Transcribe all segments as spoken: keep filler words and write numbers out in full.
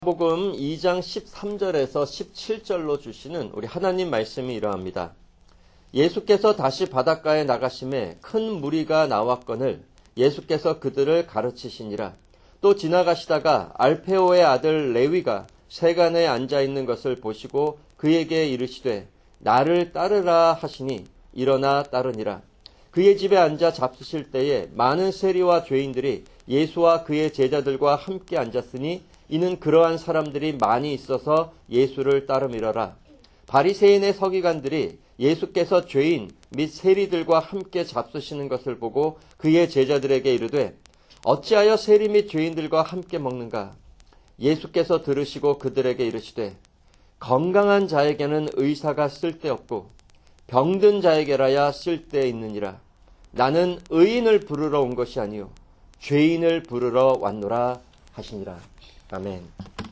마가복음 이 장 십삼 절에서 십칠 절로 주시는 우리 하나님 말씀이 이러합니다. 예수께서 다시 바닷가에 나가심에 큰 무리가 나왔거늘 예수께서 그들을 가르치시니라. 또 지나가시다가 알페오의 아들 레위가 세간에 앉아있는 것을 보시고 그에게 이르시되 나를 따르라 하시니 일어나 따르니라. 그의 집에 앉아 잡수실 때에 많은 세리와 죄인들이 예수와 그의 제자들과 함께 앉았으니 이는 그러한 사람들이 많이 있어서 예수를 따름이러라. 바리새인의 서기관들이 예수께서 죄인 및 세리들과 함께 잡수시는 것을 보고 그의 제자들에게 이르되 어찌하여 세리 및 죄인들과 함께 먹는가? 예수께서 들으시고 그들에게 이르시되 건강한 자에게는 의사가 쓸데없고 병든 자에게라야 쓸데있느니라. 나는 의인을 부르러 온 것이 아니요 죄인을 부르러 왔노라 하시니라. 아멘.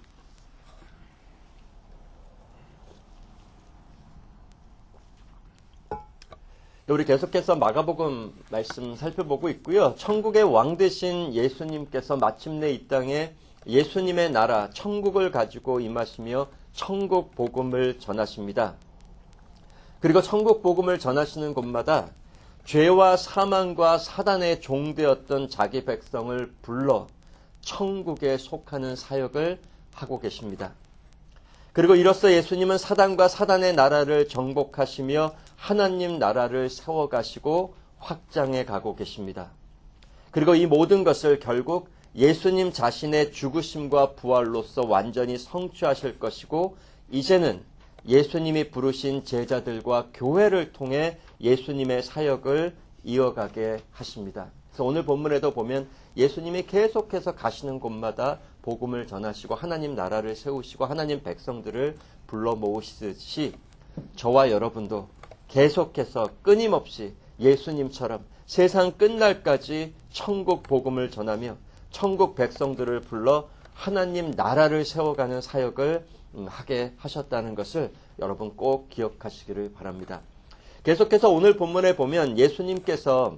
우리 계속해서 마가복음 말씀 살펴보고 있고요. 천국의 왕 되신 예수님께서 마침내 이 땅에 예수님의 나라 천국을 가지고 임하시며 천국 복음을 전하십니다. 그리고 천국 복음을 전하시는 곳마다 죄와 사망과 사단의 종되었던 자기 백성을 불러 천국에 속하는 사역을 하고 계십니다. 그리고 이로써 예수님은 사단과 사단의 나라를 정복하시며 하나님 나라를 세워가시고 확장해 가고 계십니다. 그리고 이 모든 것을 결국 예수님 자신의 죽으심과 부활로서 완전히 성취하실 것이고 이제는 예수님이 부르신 제자들과 교회를 통해 예수님의 사역을 이어가게 하십니다. 그래서 오늘 본문에도 보면 예수님이 계속해서 가시는 곳마다 복음을 전하시고 하나님 나라를 세우시고 하나님 백성들을 불러 모으시듯이 저와 여러분도 계속해서 끊임없이 예수님처럼 세상 끝날까지 천국 복음을 전하며 천국 백성들을 불러 하나님 나라를 세워가는 사역을 하게 하셨다는 것을 여러분 꼭 기억하시기를 바랍니다. 계속해서 오늘 본문에 보면 예수님께서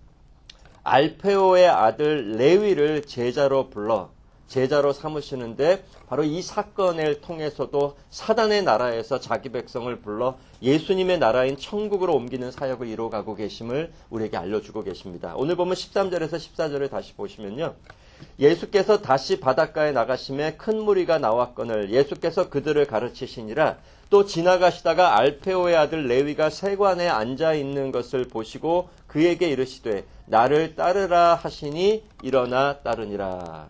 알페오의 아들 레위를 제자로 불러 제자로 삼으시는데 바로 이 사건을 통해서도 사단의 나라에서 자기 백성을 불러 예수님의 나라인 천국으로 옮기는 사역을 이루어가고 계심을 우리에게 알려주고 계십니다. 오늘 보면 십삼 절에서 십사 절을 다시 보시면요. 예수께서 다시 바닷가에 나가심에 큰 무리가 나왔거늘 예수께서 그들을 가르치시니라. 또 지나가시다가 알페오의 아들 레위가 세관에 앉아있는 것을 보시고 그에게 이르시되 나를 따르라 하시니 일어나 따르니라.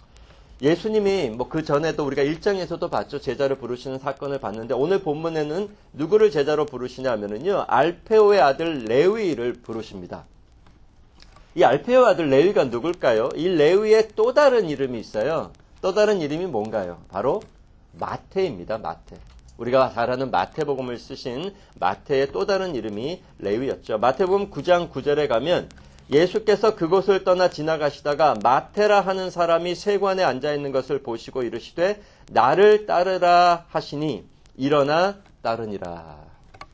예수님이 뭐 그 전에도 우리가 일 장에서도 봤죠. 제자를 부르시는 사건을 봤는데 오늘 본문에는 누구를 제자로 부르시냐면은요. 알페오의 아들 레위를 부르십니다. 이 알페오의 아들 레위가 누굴까요? 이 레위의 또 다른 이름이 있어요. 또 다른 이름이 뭔가요? 바로 마태입니다. 마태. 우리가 잘 아는 마태복음을 쓰신 마태의 또 다른 이름이 레위였죠. 마태복음 구 장 구 절에 가면 예수께서 그곳을 떠나 지나가시다가 마태라 하는 사람이 세관에 앉아있는 것을 보시고 이르시되 나를 따르라 하시니 일어나 따르니라.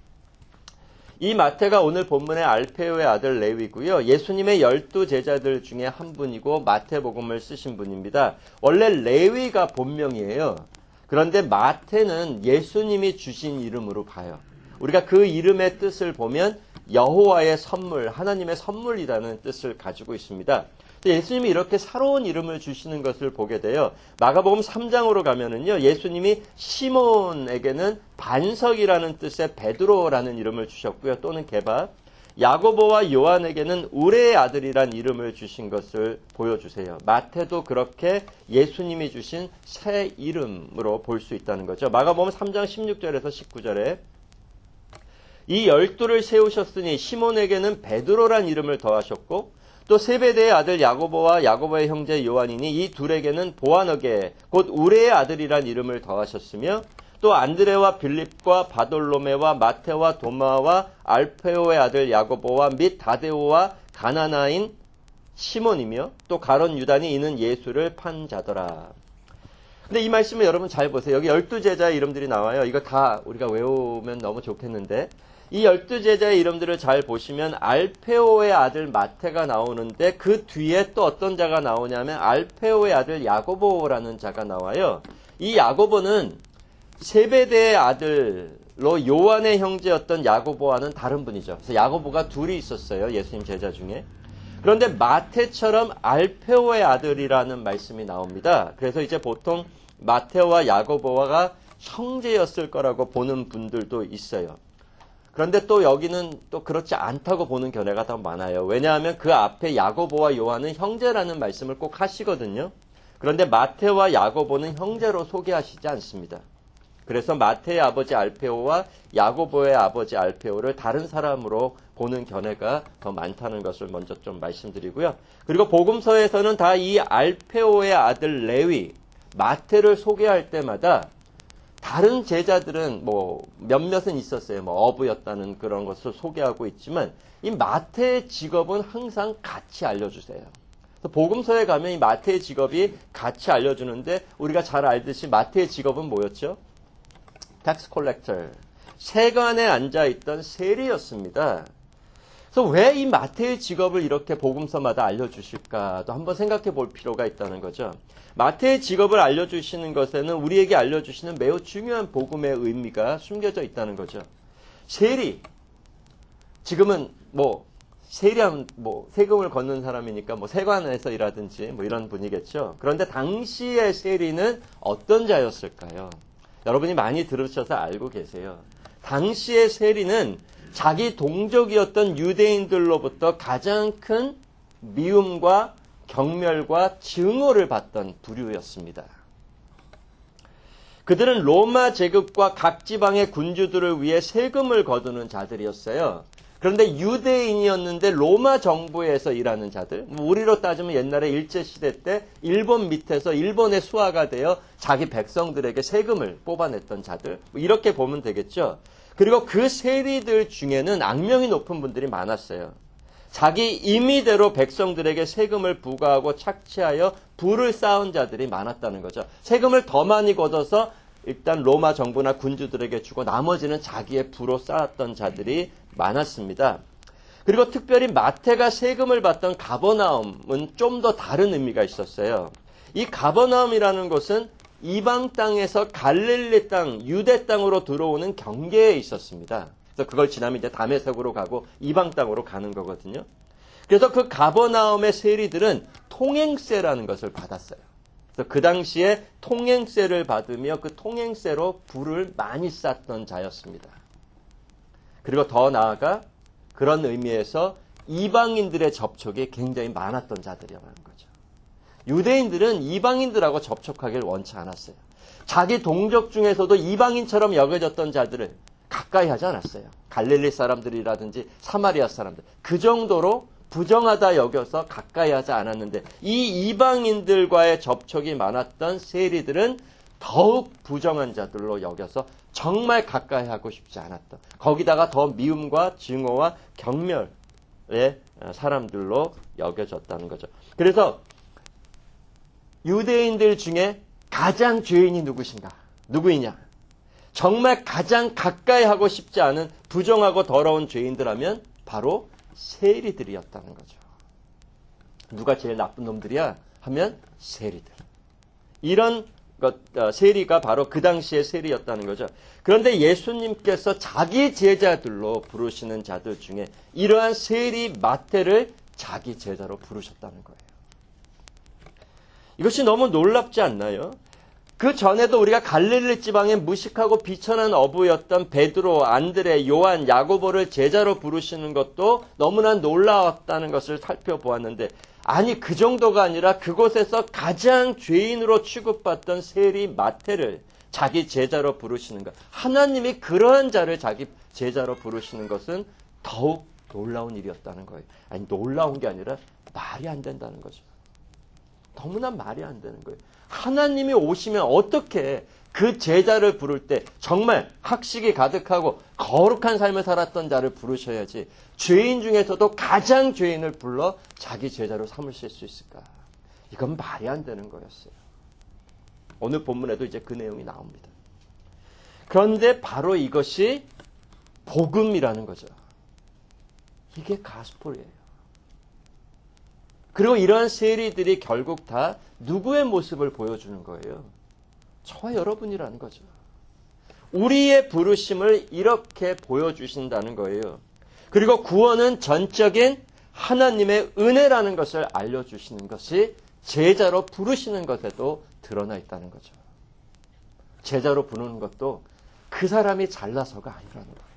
이 마태가 오늘 본문의 알페오의 아들 레위고요. 예수님의 열두 제자들 중에 한 분이고 마태복음을 쓰신 분입니다. 원래 레위가 본명이에요. 그런데 마태는 예수님이 주신 이름으로 가요. 우리가 그 이름의 뜻을 보면 여호와의 선물, 하나님의 선물이라는 뜻을 가지고 있습니다. 예수님이 이렇게 새로운 이름을 주시는 것을 보게 돼요. 마가복음 삼 장으로 가면은요, 예수님이 시몬에게는 반석이라는 뜻의 베드로라는 이름을 주셨고요. 또는 게바, 야고보와 요한에게는 우레의 아들이란 이름을 주신 것을 보여주세요. 마태도 그렇게 예수님이 주신 새 이름으로 볼 수 있다는 거죠. 마가복음 삼 장 십육 절에서 십구 절에 이 열두를 세우셨으니 시몬에게는 베드로란 이름을 더하셨고 또 세베대의 아들 야고보와 야고보의 형제 요한이니 이 둘에게는 보아너게 곧 우레의 아들이란 이름을 더하셨으며 또 안드레와 빌립과 바돌로메와 마테와 도마와 알페오의 아들 야고보와 및 다데오와 가나나인 시몬이며 또 가론 유다니 이는 예수를 판 자더라. 근데 이 말씀을 여러분 잘 보세요. 여기 열두 제자의 이름들이 나와요. 이거 다 우리가 외우면 너무 좋겠는데 이 열두 제자의 이름들을 잘 보시면 알페오의 아들 마태가 나오는데 그 뒤에 또 어떤 자가 나오냐면 알페오의 아들 야고보라는 자가 나와요. 이 야고보는 세베대의 아들로 요한의 형제였던 야고보와는 다른 분이죠. 그래서 야고보가 둘이 있었어요. 예수님 제자 중에. 그런데 마태처럼 알페오의 아들이라는 말씀이 나옵니다. 그래서 이제 보통 마테오와 야고보가 형제였을 거라고 보는 분들도 있어요. 그런데 또 여기는 또 그렇지 않다고 보는 견해가 더 많아요. 왜냐하면 그 앞에 야고보와 요한은 형제라는 말씀을 꼭 하시거든요. 그런데 마테와 야고보는 형제로 소개하시지 않습니다. 그래서 마테의 아버지 알페오와 야고보의 아버지 알페오를 다른 사람으로 보는 견해가 더 많다는 것을 먼저 좀 말씀드리고요. 그리고 복음서에서는 다 이 알페오의 아들 레위, 마테를 소개할 때마다 다른 제자들은 뭐 몇몇은 있었어요. 뭐 어부였다는 그런 것을 소개하고 있지만 이 마태의 직업은 항상 같이 알려주세요. 복음서에 가면 이 마태의 직업이 같이 알려주는데 우리가 잘 알듯이 마태의 직업은 뭐였죠? 텍스 콜렉터, 세관에 앉아있던 세리였습니다. 그래서 왜 이 마태의 직업을 이렇게 복음서마다 알려주실까도 한번 생각해 볼 필요가 있다는 거죠. 마태의 직업을 알려주시는 것에는 우리에게 알려주시는 매우 중요한 복음의 의미가 숨겨져 있다는 거죠. 세리, 지금은 뭐 세리하면 뭐 세금을 걷는 사람이니까 뭐 세관에서 일하든지 뭐 이런 분이겠죠. 그런데 당시의 세리는 어떤 자였을까요? 여러분이 많이 들으셔서 알고 계세요. 당시의 세리는 자기 동족이었던 유대인들로부터 가장 큰 미움과 경멸과 증오를 받던 부류였습니다. 그들은 로마 제국과 각 지방의 군주들을 위해 세금을 거두는 자들이었어요. 그런데 유대인이었는데 로마 정부에서 일하는 자들, 우리로 따지면 옛날에 일제시대 때 일본 밑에서 일본의 수하가 되어 자기 백성들에게 세금을 뽑아냈던 자들, 이렇게 보면 되겠죠. 그리고 그 세리들 중에는 악명이 높은 분들이 많았어요. 자기 임의대로 백성들에게 세금을 부과하고 착취하여 부를 쌓은 자들이 많았다는 거죠. 세금을 더 많이 걷어서 일단 로마 정부나 군주들에게 주고 나머지는 자기의 부로 쌓았던 자들이 많았습니다. 그리고 특별히 마태가 세금을 받던 가버나움은 좀 더 다른 의미가 있었어요. 이 가버나움이라는 곳은 이방 땅에서 갈릴리 땅, 유대 땅으로 들어오는 경계에 있었습니다. 그래서 그걸 지나면 이제 다메섹으로 가고 이방 땅으로 가는 거거든요. 그래서 그 가버나움의 세리들은 통행세라는 것을 받았어요. 그래서 그 당시에 통행세를 받으며 그 통행세로 부를 많이 쌓던 자였습니다. 그리고 더 나아가 그런 의미에서 이방인들의 접촉이 굉장히 많았던 자들이라는 거죠. 유대인들은 이방인들하고 접촉하기를 원치 않았어요. 자기 동족 중에서도 이방인처럼 여겨졌던 자들을 가까이 하지 않았어요. 갈릴리 사람들이라든지 사마리아 사람들. 그 정도로 부정하다 여겨서 가까이 하지 않았는데 이 이방인들과의 접촉이 많았던 세리들은 더욱 부정한 자들로 여겨서 정말 가까이 하고 싶지 않았던, 거기다가 더 미움과 증오와 경멸의 사람들로 여겨졌다는 거죠. 그래서 유대인들 중에 가장 죄인이 누구신가? 누구이냐? 정말 가장 가까이 하고 싶지 않은 부정하고 더러운 죄인들 하면 바로 세리들이었다는 거죠. 누가 제일 나쁜 놈들이야? 하면 세리들. 이런 것, 세리가 바로 그 당시의 세리였다는 거죠. 그런데 예수님께서 자기 제자들로 부르시는 자들 중에 이러한 세리 마태를 자기 제자로 부르셨다는 거예요. 이것이 너무 놀랍지 않나요? 그 전에도 우리가 갈릴리 지방에 무식하고 비천한 어부였던 베드로, 안드레, 요한, 야고보를 제자로 부르시는 것도 너무나 놀라웠다는 것을 살펴보았는데, 아니 그 정도가 아니라 그곳에서 가장 죄인으로 취급받던 세리 마태를 자기 제자로 부르시는 것, 하나님이 그러한 자를 자기 제자로 부르시는 것은 더욱 놀라운 일이었다는 거예요. 아니 놀라운 게 아니라 말이 안 된다는 거죠. 너무나 말이 안 되는 거예요. 하나님이 오시면 어떻게 그 제자를 부를 때 정말 학식이 가득하고 거룩한 삶을 살았던 자를 부르셔야지 죄인 중에서도 가장 죄인을 불러 자기 제자로 삼으실 수 있을까? 이건 말이 안 되는 거였어요. 오늘 본문에도 이제 그 내용이 나옵니다. 그런데 바로 이것이 복음이라는 거죠. 이게 가스폴이에요. 그리고 이러한 세리들이 결국 다 누구의 모습을 보여주는 거예요? 저와 여러분이라는 거죠. 우리의 부르심을 이렇게 보여주신다는 거예요. 그리고 구원은 전적인 하나님의 은혜라는 것을 알려주시는 것이 제자로 부르시는 것에도 드러나 있다는 거죠. 제자로 부르는 것도 그 사람이 잘나서가 아니라는 거예요.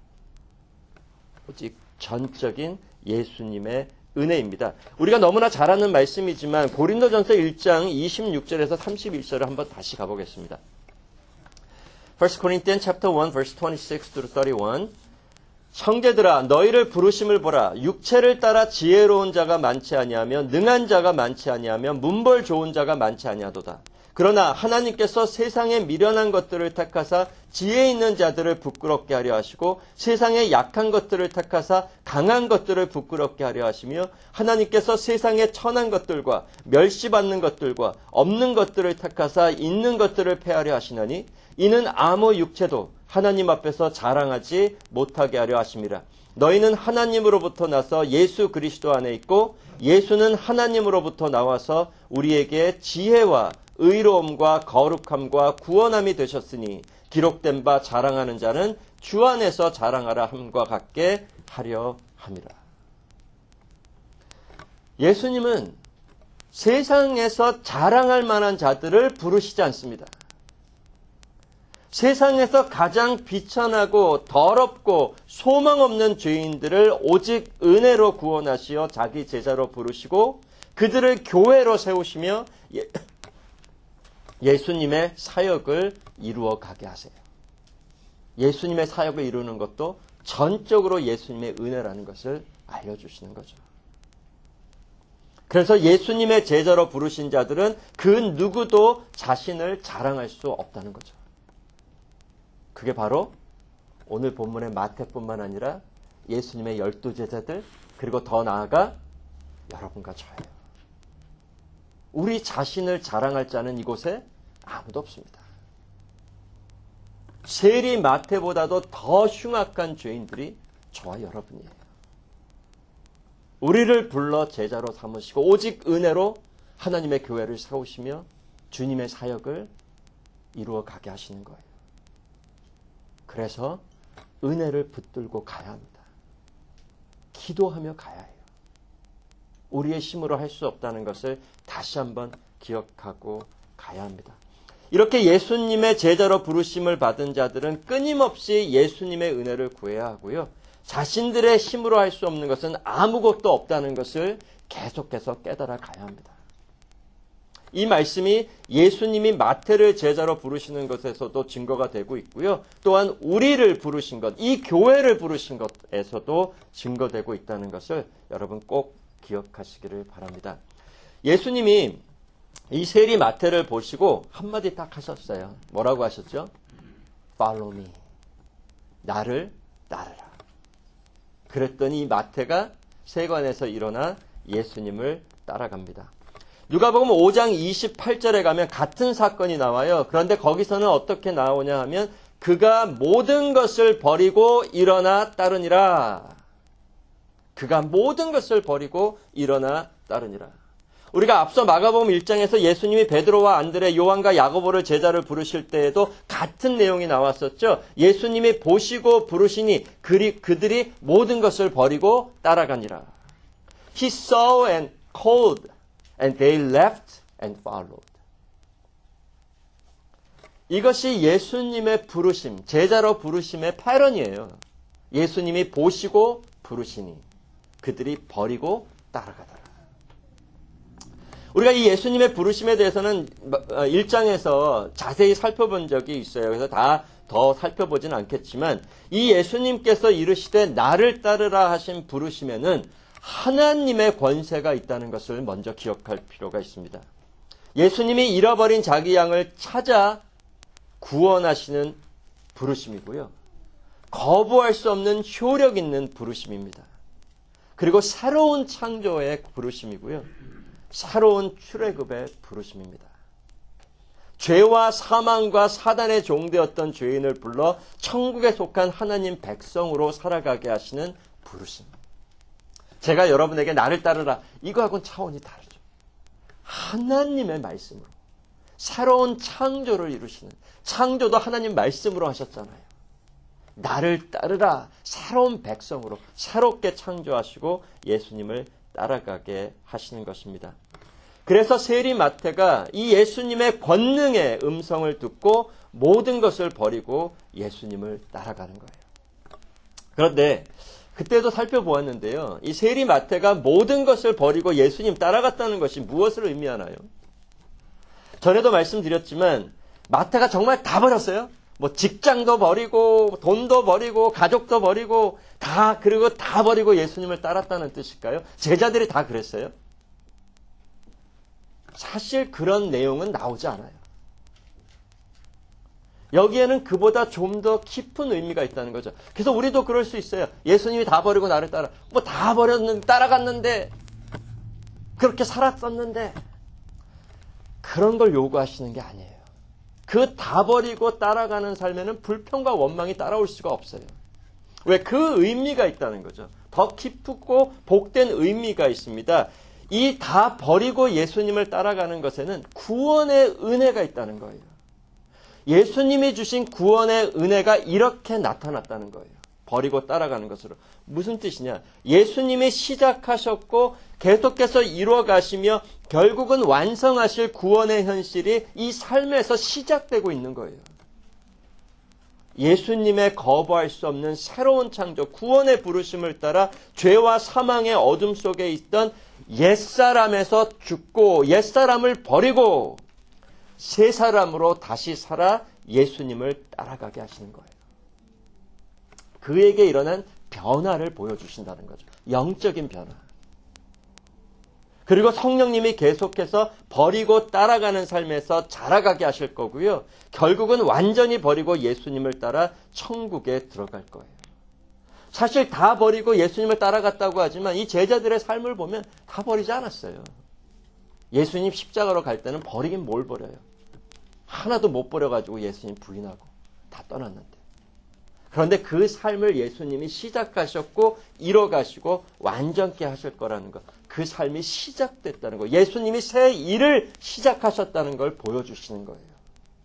오직 전적인 예수님의 은혜입니다. 우리가 너무나 잘 아는 말씀이지만 고린도전서 일 장 이십육 절에서 삼십일 절을 한번 다시 가보겠습니다. First Corinthians chapter one verse twenty-six through thirty-one. 형제들아 너희를 부르심을 보라. 육체를 따라 지혜로운 자가 많지 아니하며 능한 자가 많지 아니하며 문벌 좋은 자가 많지 아니하도다. 그러나 하나님께서 세상에 미련한 것들을 택하사 지혜 있는 자들을 부끄럽게 하려 하시고 세상에 약한 것들을 택하사 강한 것들을 부끄럽게 하려 하시며 하나님께서 세상에 천한 것들과 멸시받는 것들과 없는 것들을 택하사 있는 것들을 폐하려 하시나니 이는 아무 육체도 하나님 앞에서 자랑하지 못하게 하려 하심이라. 너희는 하나님으로부터 나서 예수 그리스도 안에 있고 예수는 하나님으로부터 나와서 우리에게 지혜와 의로움과 거룩함과 구원함이 되셨으니 기록된 바 자랑하는 자는 주 안에서 자랑하라 함과 같게 하려 함이라. 예수님은 세상에서 자랑할 만한 자들을 부르시지 않습니다. 세상에서 가장 비천하고 더럽고 소망 없는 죄인들을 오직 은혜로 구원하시어 자기 제자로 부르시고 그들을 교회로 세우시며 예, 예수님의 사역을 이루어 가게 하세요. 예수님의 사역을 이루는 것도 전적으로 예수님의 은혜라는 것을 알려주시는 거죠. 그래서 예수님의 제자로 부르신 자들은 그 누구도 자신을 자랑할 수 없다는 거죠. 그게 바로 오늘 본문의 마태뿐만 아니라 예수님의 열두 제자들 그리고 더 나아가 여러분과 저예요. 우리 자신을 자랑할 자는 이곳에 아무도 없습니다. 세리 마태보다도 더 흉악한 죄인들이 저와 여러분이에요. 우리를 불러 제자로 삼으시고 오직 은혜로 하나님의 교회를 세우시며 주님의 사역을 이루어 가게 하시는 거예요. 그래서 은혜를 붙들고 가야 합니다. 기도하며 가야 해요. 우리의 힘으로 할 수 없다는 것을 다시 한번 기억하고 가야 합니다. 이렇게 예수님의 제자로 부르심을 받은 자들은 끊임없이 예수님의 은혜를 구해야 하고요. 자신들의 힘으로 할 수 없는 것은 아무것도 없다는 것을 계속해서 깨달아 가야 합니다. 이 말씀이 예수님이 마태를 제자로 부르시는 것에서도 증거가 되고 있고요. 또한 우리를 부르신 것, 이 교회를 부르신 것에서도 증거되고 있다는 것을 여러분 꼭 기억하시기를 바랍니다. 예수님이 이 세리 마태를 보시고 한마디 딱 하셨어요. 뭐라고 하셨죠? Follow me. 나를 따르라. 그랬더니 이 마태가 세관에서 일어나 예수님을 따라갑니다. 누가복음 오 장 이십팔 절에 가면 같은 사건이 나와요. 그런데 거기서는 어떻게 나오냐 하면 그가 모든 것을 버리고 일어나 따르니라. 그가 모든 것을 버리고 일어나 따르니라. 우리가 앞서 마가복음 일 장에서 예수님이 베드로와 안드레, 요한과 야고보를 제자를 부르실 때에도 같은 내용이 나왔었죠. 예수님이 보시고 부르시니 그리, 그들이 모든 것을 버리고 따라가니라. He saw and called and they left and followed. 이것이 예수님의 부르심, 제자로 부르심의 패런이에요. 예수님이 보시고 부르시니 그들이 버리고 따라가더라. 우리가 이 예수님의 부르심에 대해서는 일 장에서 자세히 살펴본 적이 있어요. 그래서 다 더 살펴보지는 않겠지만 이 예수님께서 이르시되 나를 따르라 하신 부르심에는 하나님의 권세가 있다는 것을 먼저 기억할 필요가 있습니다. 예수님이 잃어버린 자기 양을 찾아 구원하시는 부르심이고요. 거부할 수 없는 효력 있는 부르심입니다. 그리고 새로운 창조의 부르심이고요. 새로운 출애굽의 부르심입니다. 죄와 사망과 사단의 종되었던 죄인을 불러 천국에 속한 하나님 백성으로 살아가게 하시는 부르심. 제가 여러분에게 나를 따르라 이거하고는 차원이 다르죠. 하나님의 말씀으로 새로운 창조를 이루시는, 창조도 하나님 말씀으로 하셨잖아요. 나를 따르라, 새로운 백성으로 새롭게 창조하시고 예수님을 따라가게 하시는 것입니다. 그래서 세리 마태가 이 예수님의 권능의 음성을 듣고 모든 것을 버리고 예수님을 따라가는 거예요. 그런데 그때도 살펴보았는데요. 이 세리 마태가 모든 것을 버리고 예수님 따라갔다는 것이 무엇을 의미하나요? 전에도 말씀드렸지만 마태가 정말 다 버렸어요. 뭐 직장도 버리고 돈도 버리고 가족도 버리고 다 그리고 다 버리고 예수님을 따랐다는 뜻일까요? 제자들이 다 그랬어요? 사실 그런 내용은 나오지 않아요. 여기에는 그보다 좀 더 깊은 의미가 있다는 거죠. 그래서 우리도 그럴 수 있어요. 예수님이 다 버리고 나를 따라 뭐 다 버렸는데 따라갔는데 그렇게 살았었는데 그런 걸 요구하시는 게 아니에요. 그 다 버리고 따라가는 삶에는 불평과 원망이 따라올 수가 없어요. 왜? 그 의미가 있다는 거죠. 더 깊고 복된 의미가 있습니다. 이 다 버리고 예수님을 따라가는 것에는 구원의 은혜가 있다는 거예요. 예수님이 주신 구원의 은혜가 이렇게 나타났다는 거예요. 버리고 따라가는 것으로. 무슨 뜻이냐? 예수님이 시작하셨고 계속해서 이루어가시며 결국은 완성하실 구원의 현실이 이 삶에서 시작되고 있는 거예요. 예수님의 거부할 수 없는 새로운 창조, 구원의 부르심을 따라 죄와 사망의 어둠 속에 있던 옛사람에서 죽고 옛사람을 버리고 새 사람으로 다시 살아 예수님을 따라가게 하시는 거예요. 그에게 일어난 변화를 보여주신다는 거죠. 영적인 변화. 그리고 성령님이 계속해서 버리고 따라가는 삶에서 자라가게 하실 거고요. 결국은 완전히 버리고 예수님을 따라 천국에 들어갈 거예요. 사실 다 버리고 예수님을 따라갔다고 하지만 이 제자들의 삶을 보면 다 버리지 않았어요. 예수님 십자가로 갈 때는 버리긴 뭘 버려요. 하나도 못 버려가지고 예수님 부인하고 다 떠났는데. 그런데 그 삶을 예수님이 시작하셨고 이뤄가시고 완전케 하실 거라는 것. 그 삶이 시작됐다는 것. 예수님이 새 일을 시작하셨다는 걸 보여주시는 거예요.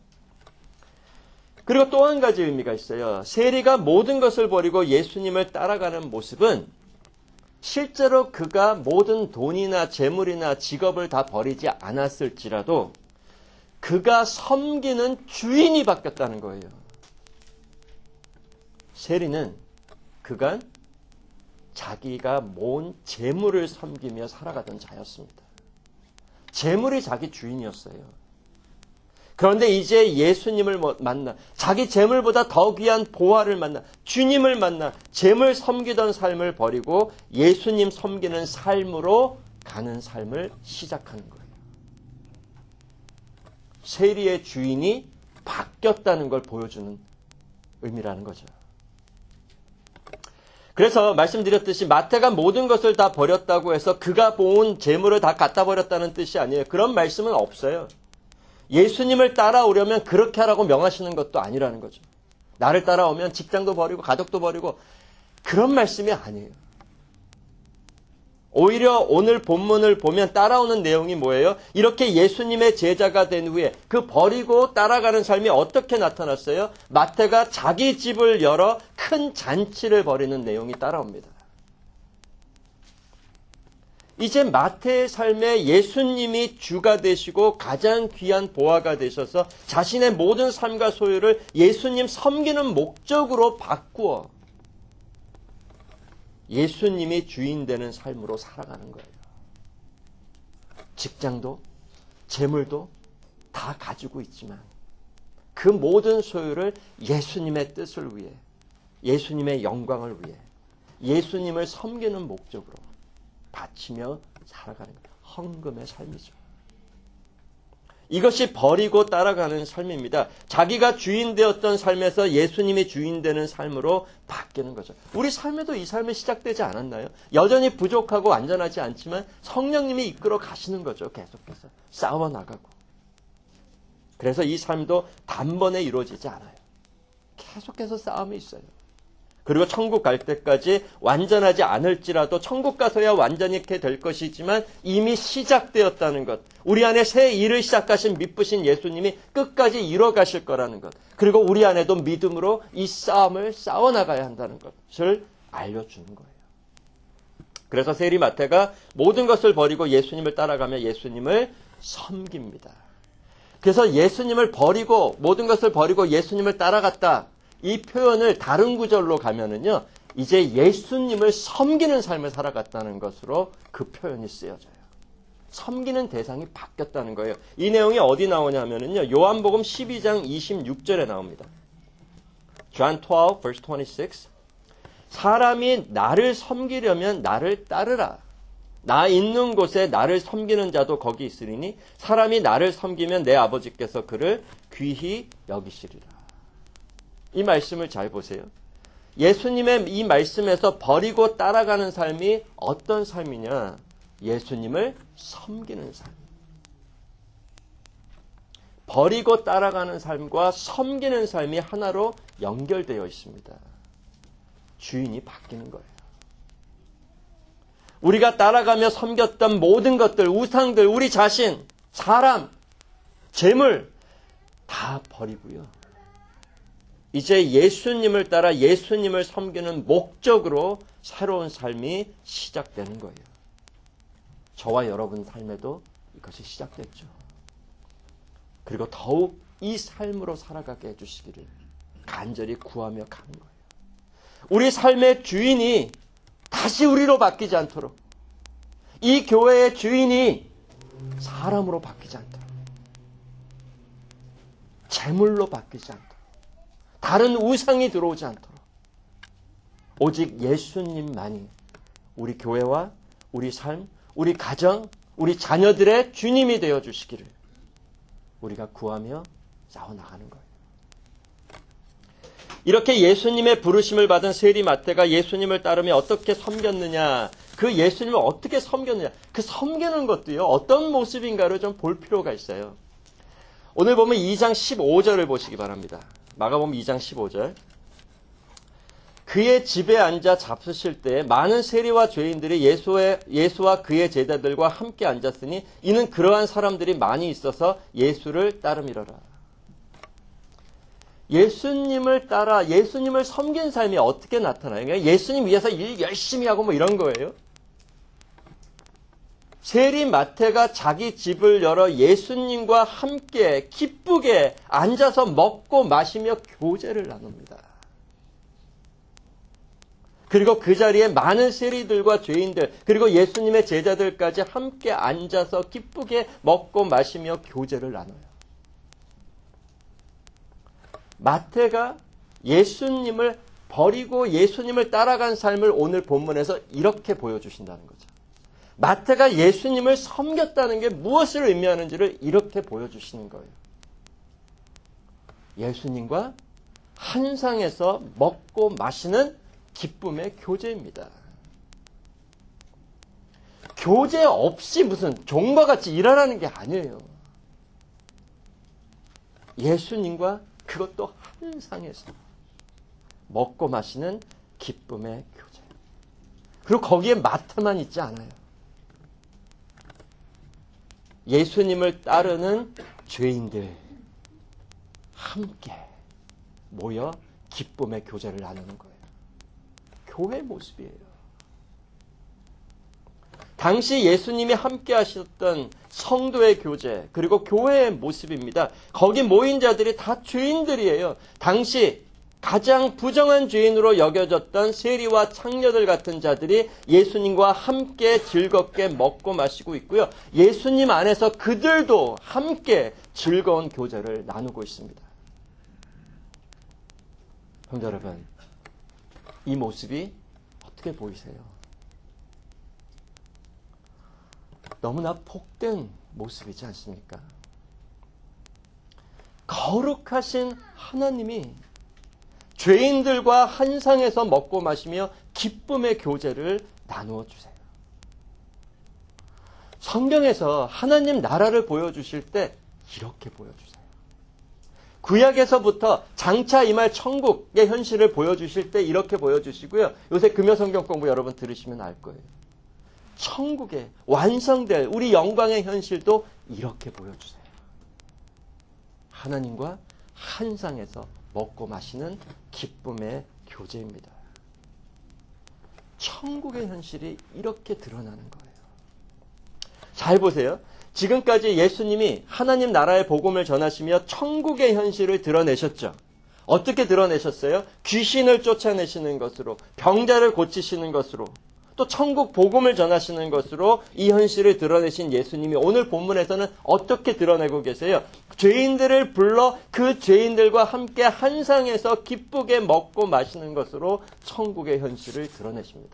그리고 또 한 가지 의미가 있어요. 세리가 모든 것을 버리고 예수님을 따라가는 모습은 실제로 그가 모든 돈이나 재물이나 직업을 다 버리지 않았을지라도 그가 섬기는 주인이 바뀌었다는 거예요. 세리는 그간 자기가 모은 재물을 섬기며 살아가던 자였습니다. 재물이 자기 주인이었어요. 그런데 이제 예수님을 만나 자기 재물보다 더 귀한 보화를 만나 주님을 만나 재물 섬기던 삶을 버리고 예수님 섬기는 삶으로 가는 삶을 시작하는 거예요. 세리의 주인이 바뀌었다는 걸 보여주는 의미라는 거죠. 그래서 말씀드렸듯이 마태가 모든 것을 다 버렸다고 해서 그가 모은 재물을 다 갖다 버렸다는 뜻이 아니에요. 그런 말씀은 없어요. 예수님을 따라오려면 그렇게 하라고 명하시는 것도 아니라는 거죠. 나를 따라오면 직장도 버리고 가족도 버리고 그런 말씀이 아니에요. 오히려 오늘 본문을 보면 따라오는 내용이 뭐예요? 이렇게 예수님의 제자가 된 후에 그 버리고 따라가는 삶이 어떻게 나타났어요? 마태가 자기 집을 열어 큰 잔치를 벌이는 내용이 따라옵니다. 이제 마태의 삶에 예수님이 주가 되시고 가장 귀한 보화가 되셔서 자신의 모든 삶과 소유를 예수님 섬기는 목적으로 바꾸어 예수님이 주인 되는 삶으로 살아가는 거예요. 직장도 재물도 다 가지고 있지만 그 모든 소유를 예수님의 뜻을 위해 예수님의 영광을 위해 예수님을 섬기는 목적으로 바치며 살아가는 거예요. 헌금의 삶이죠. 이것이 버리고 따라가는 삶입니다. 자기가 주인 되었던 삶에서 예수님이 주인 되는 삶으로 바뀌는 거죠. 우리 삶에도 이 삶이 시작되지 않았나요? 여전히 부족하고 완전하지 않지만 성령님이 이끌어 가시는 거죠. 계속해서 싸워나가고. 그래서 이 삶도 단번에 이루어지지 않아요. 계속해서 싸움이 있어요. 그리고 천국 갈 때까지 완전하지 않을지라도 천국 가서야 완전히 될 것이지만 이미 시작되었다는 것. 우리 안에 새 일을 시작하신 미쁘신 예수님이 끝까지 이뤄 가실 거라는 것. 그리고 우리 안에도 믿음으로 이 싸움을 싸워나가야 한다는 것을 알려주는 거예요. 그래서 세리 마태가 모든 것을 버리고 예수님을 따라가며 예수님을 섬깁니다. 그래서 예수님을 버리고 모든 것을 버리고 예수님을 따라갔다. 이 표현을 다른 구절로 가면은요, 이제 예수님을 섬기는 삶을 살아갔다는 것으로 그 표현이 쓰여져요. 섬기는 대상이 바뀌었다는 거예요. 이 내용이 어디 나오냐면은요, 요한복음 십이 장 이십육 절에 나옵니다. John twelve, verse twenty-six. 사람이 나를 섬기려면 나를 따르라. 나 있는 곳에 나를 섬기는 자도 거기 있으리니 사람이 나를 섬기면 내 아버지께서 그를 귀히 여기시리라. 이 말씀을 잘 보세요. 예수님의 이 말씀에서 버리고 따라가는 삶이 어떤 삶이냐? 예수님을 섬기는 삶. 버리고 따라가는 삶과 섬기는 삶이 하나로 연결되어 있습니다. 주인이 바뀌는 거예요. 우리가 따라가며 섬겼던 모든 것들, 우상들, 우리 자신, 사람, 재물 다 버리고요. 이제 예수님을 따라 예수님을 섬기는 목적으로 새로운 삶이 시작되는 거예요. 저와 여러분 삶에도 이것이 시작됐죠. 그리고 더욱 이 삶으로 살아가게 해주시기를 간절히 구하며 가는 거예요. 우리 삶의 주인이 다시 우리로 바뀌지 않도록, 이 교회의 주인이 사람으로 바뀌지 않도록, 재물로 바뀌지 않도록, 다른 우상이 들어오지 않도록, 오직 예수님만이 우리 교회와 우리 삶, 우리 가정, 우리 자녀들의 주님이 되어 주시기를 우리가 구하며 싸워나가는 거예요. 이렇게 예수님의 부르심을 받은 세리 마태가 예수님을 따르며 어떻게 섬겼느냐, 그 예수님을 어떻게 섬겼느냐, 그 섬기는 것도요, 어떤 모습인가를 좀 볼 필요가 있어요. 오늘 보면 이 장 십오 절을 보시기 바랍니다. 마가복음 이 장 십오 절. 그의 집에 앉아 잡수실 때 많은 세리와 죄인들이 예수의, 예수와 그의 제자들과 함께 앉았으니 이는 그러한 사람들이 많이 있어서 예수를 따름이러라. 예수님을 따라 예수님을 섬긴 삶이 어떻게 나타나요? 그러니까 예수님 위해서 일 열심히 하고 뭐 이런 거예요. 세리 마태가 자기 집을 열어 예수님과 함께 기쁘게 앉아서 먹고 마시며 교제를 나눕니다. 그리고 그 자리에 많은 세리들과 죄인들, 그리고 예수님의 제자들까지 함께 앉아서 기쁘게 먹고 마시며 교제를 나눠요. 마태가 예수님을 버리고 예수님을 따라간 삶을 오늘 본문에서 이렇게 보여주신다는 거죠. 마태가 예수님을 섬겼다는 게 무엇을 의미하는지를 이렇게 보여주시는 거예요. 예수님과 한 상에서 먹고 마시는 기쁨의 교제입니다. 교제 없이 무슨 종과 같이 일하라는 게 아니에요. 예수님과 그것도 한 상에서 먹고 마시는 기쁨의 교제. 그리고 거기에 마태만 있지 않아요. 예수님을 따르는 죄인들 함께 모여 기쁨의 교제를 나누는 거예요. 교회 모습이에요. 당시 예수님이 함께 하셨던 성도의 교제, 그리고 교회의 모습입니다. 거기 모인 자들이 다 죄인들이에요. 당시 가장 부정한 죄인으로 여겨졌던 세리와 창녀들 같은 자들이 예수님과 함께 즐겁게 먹고 마시고 있고요. 예수님 안에서 그들도 함께 즐거운 교제를 나누고 있습니다. 성도 여러분, 이 모습이 어떻게 보이세요? 너무나 복된 모습이지 않습니까? 거룩하신 하나님이 죄인들과 한 상에서 먹고 마시며 기쁨의 교제를 나누어 주세요. 성경에서 하나님 나라를 보여주실 때 이렇게 보여주세요. 구약에서부터 장차 임할 천국의 현실을 보여주실 때 이렇게 보여주시고요. 요새 금요성경 공부 여러분 들으시면 알 거예요. 천국의 완성될 우리 영광의 현실도 이렇게 보여주세요. 하나님과 한 상에서 먹고 마시는 기쁨의 교제입니다. 천국의 현실이 이렇게 드러나는 거예요. 잘 보세요. 지금까지 예수님이 하나님 나라의 복음을 전하시며 천국의 현실을 드러내셨죠. 어떻게 드러내셨어요? 귀신을 쫓아내시는 것으로, 병자를 고치시는 것으로, 또 천국 복음을 전하시는 것으로 이 현실을 드러내신 예수님이 오늘 본문에서는 어떻게 드러내고 계세요? 죄인들을 불러 그 죄인들과 함께 한 상에서 기쁘게 먹고 마시는 것으로 천국의 현실을 드러내십니다.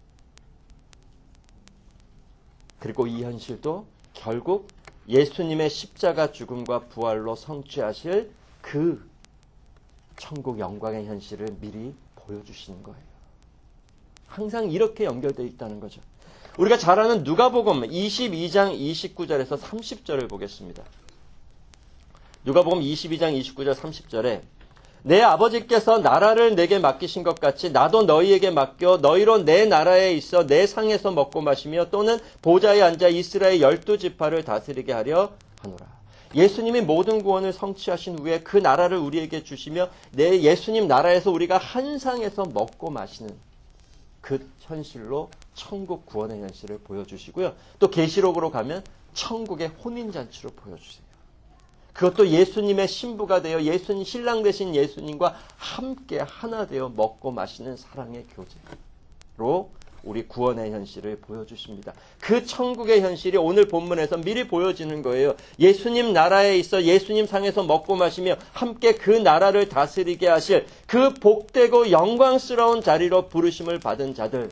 그리고 이 현실도 결국 예수님의 십자가 죽음과 부활로 성취하실 그 천국 영광의 현실을 미리 보여주시는 거예요. 항상 이렇게 연결되어 있다는 거죠. 우리가 잘 아는 누가복음 이십이 장 이십구 절에서 삼십 절을 보겠습니다. 누가복음 이십이 장 이십구 절 삼십 절에 내 아버지께서 나라를 내게 맡기신 것 같이 나도 너희에게 맡겨 너희로 내 나라에 있어 내 상에서 먹고 마시며 또는 보좌에 앉아 이스라엘 열두 지파를 다스리게 하려 하노라. 예수님이 모든 구원을 성취하신 후에 그 나라를 우리에게 주시며 내 예수님 나라에서 우리가 한 상에서 먹고 마시는 그 현실로 천국 구원의 현실을 보여주시고요. 또 계시록으로 가면 천국의 혼인잔치로 보여주세요. 그것도 예수님의 신부가 되어 예수님 신랑 되신 예수님과 함께 하나 되어 먹고 마시는 사랑의 교제로 우리 구원의 현실을 보여주십니다. 그 천국의 현실이 오늘 본문에서 미리 보여지는 거예요. 예수님 나라에 있어 예수님 상에서 먹고 마시며 함께 그 나라를 다스리게 하실 그 복되고 영광스러운 자리로 부르심을 받은 자들.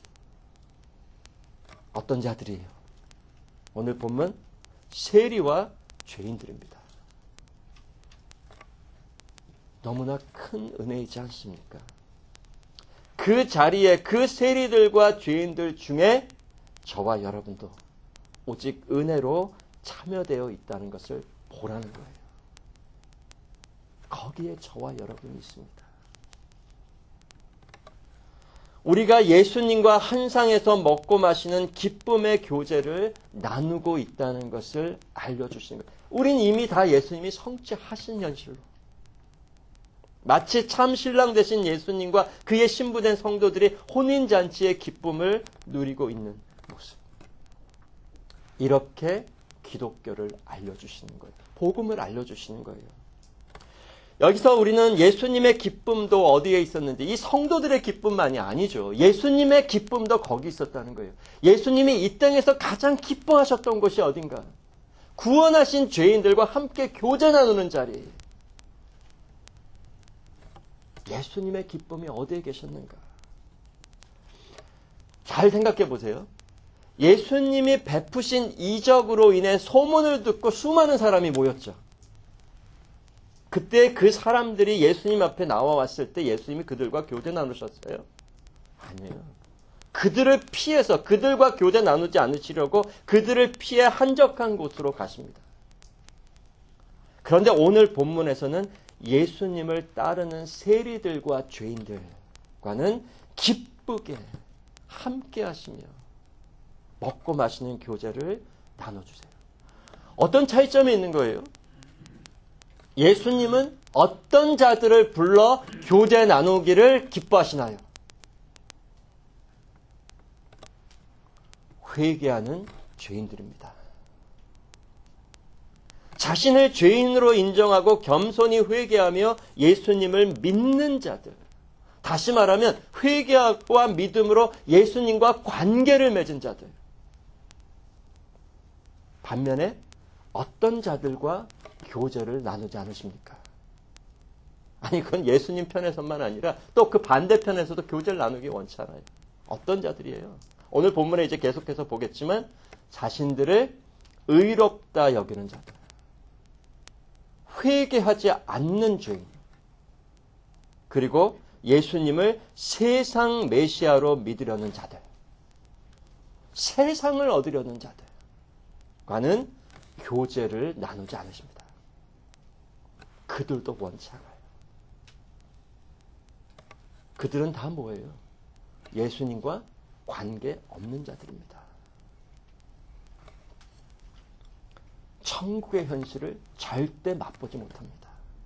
어떤 자들이에요? 오늘 본문 세리와 죄인들입니다. 너무나 큰 은혜이지 않습니까? 그 자리에 그 세리들과 죄인들 중에 저와 여러분도 오직 은혜로 참여되어 있다는 것을 보라는 거예요. 거기에 저와 여러분이 있습니다. 우리가 예수님과 한 상에서 먹고 마시는 기쁨의 교제를 나누고 있다는 것을 알려주시는 거예요. 우린 이미 다 예수님이 성취하신 현실로 마치 참 신랑 되신 예수님과 그의 신부된 성도들이 혼인잔치의 기쁨을 누리고 있는 모습. 이렇게 기독교를 알려주시는 거예요. 복음을 알려주시는 거예요. 여기서 우리는 예수님의 기쁨도 어디에 있었는지 이 성도들의 기쁨만이 아니죠. 예수님의 기쁨도 거기 있었다는 거예요. 예수님이 이 땅에서 가장 기뻐하셨던 곳이 어딘가? 구원하신 죄인들과 함께 교제 나누는 자리. 예수님의 기쁨이 어디에 계셨는가? 잘 생각해 보세요. 예수님이 베푸신 이적으로 인해 소문을 듣고 수많은 사람이 모였죠. 그때 그 사람들이 예수님 앞에 나와왔을 때 예수님이 그들과 교제 나누셨어요? 아니에요. 그들을 피해서 그들과 교제 나누지 않으시려고 그들을 피해 한적한 곳으로 가십니다. 그런데 오늘 본문에서는 예수님을 따르는 세리들과 죄인들과는 기쁘게 함께 하시며 먹고 마시는 교제를 나눠주세요. 어떤 차이점이 있는 거예요? 예수님은 어떤 자들을 불러 교제 나누기를 기뻐하시나요? 회개하는 죄인들입니다. 자신을 죄인으로 인정하고 겸손히 회개하며 예수님을 믿는 자들. 다시 말하면 회개와 믿음으로 예수님과 관계를 맺은 자들. 반면에 어떤 자들과 교제를 나누지 않으십니까? 아니 그건 예수님 편에서만 아니라 또 그 반대편에서도 교제를 나누기 원치 않아요. 어떤 자들이에요? 오늘 본문에 이제 계속해서 보겠지만 자신들을 의롭다 여기는 자들. 회개하지 않는 죄인, 그리고 예수님을 세상 메시아로 믿으려는 자들, 세상을 얻으려는 자들과는 교제를 나누지 않으십니다. 그들도 원치 않아요. 그들은 다 뭐예요? 예수님과 관계 없는 자들입니다. 천국의 현실을 절대 맛보지 못합니다.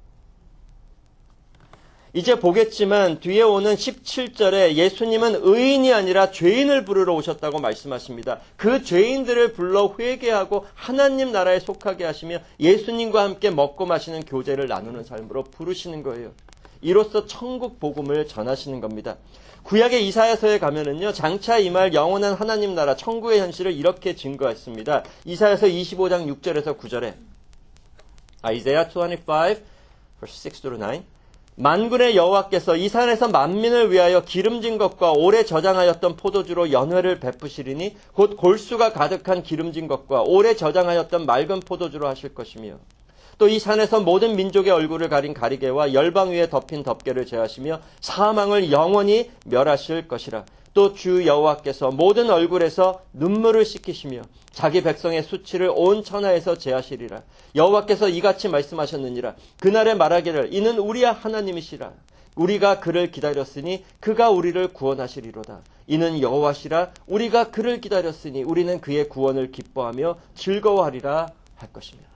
이제 보겠지만 뒤에 오는 십칠 절에 예수님은 의인이 아니라 죄인을 부르러 오셨다고 말씀하십니다. 그 죄인들을 불러 회개하고 하나님 나라에 속하게 하시며 예수님과 함께 먹고 마시는 교제를 나누는 삶으로 부르시는 거예요. 이로써 천국 복음을 전하시는 겁니다. 구약의 이사야서에 가면은요, 장차 임할 영원한 하나님 나라 천국의 현실을 이렇게 증거했습니다. 이사야서 이십오 장 육 절에서 구 절에 Isaiah twenty-five verse six through nine 만군의 여호와께서 이 산에서 만민을 위하여 기름진 것과 오래 저장하였던 포도주로 연회를 베푸시리니 곧 골수가 가득한 기름진 것과 오래 저장하였던 맑은 포도주로 하실 것이며 또 이 산에서 모든 민족의 얼굴을 가린 가리개와 열방 위에 덮인 덮개를 제하시며 사망을 영원히 멸하실 것이라. 또 주 여호와께서 모든 얼굴에서 눈물을 씻기시며 자기 백성의 수치를 온 천하에서 제하시리라. 여호와께서 이같이 말씀하셨느니라. 그날에 말하기를 이는 우리의 하나님이시라. 우리가 그를 기다렸으니 그가 우리를 구원하시리로다. 이는 여호와시라. 우리가 그를 기다렸으니 우리는 그의 구원을 기뻐하며 즐거워하리라 할 것이며.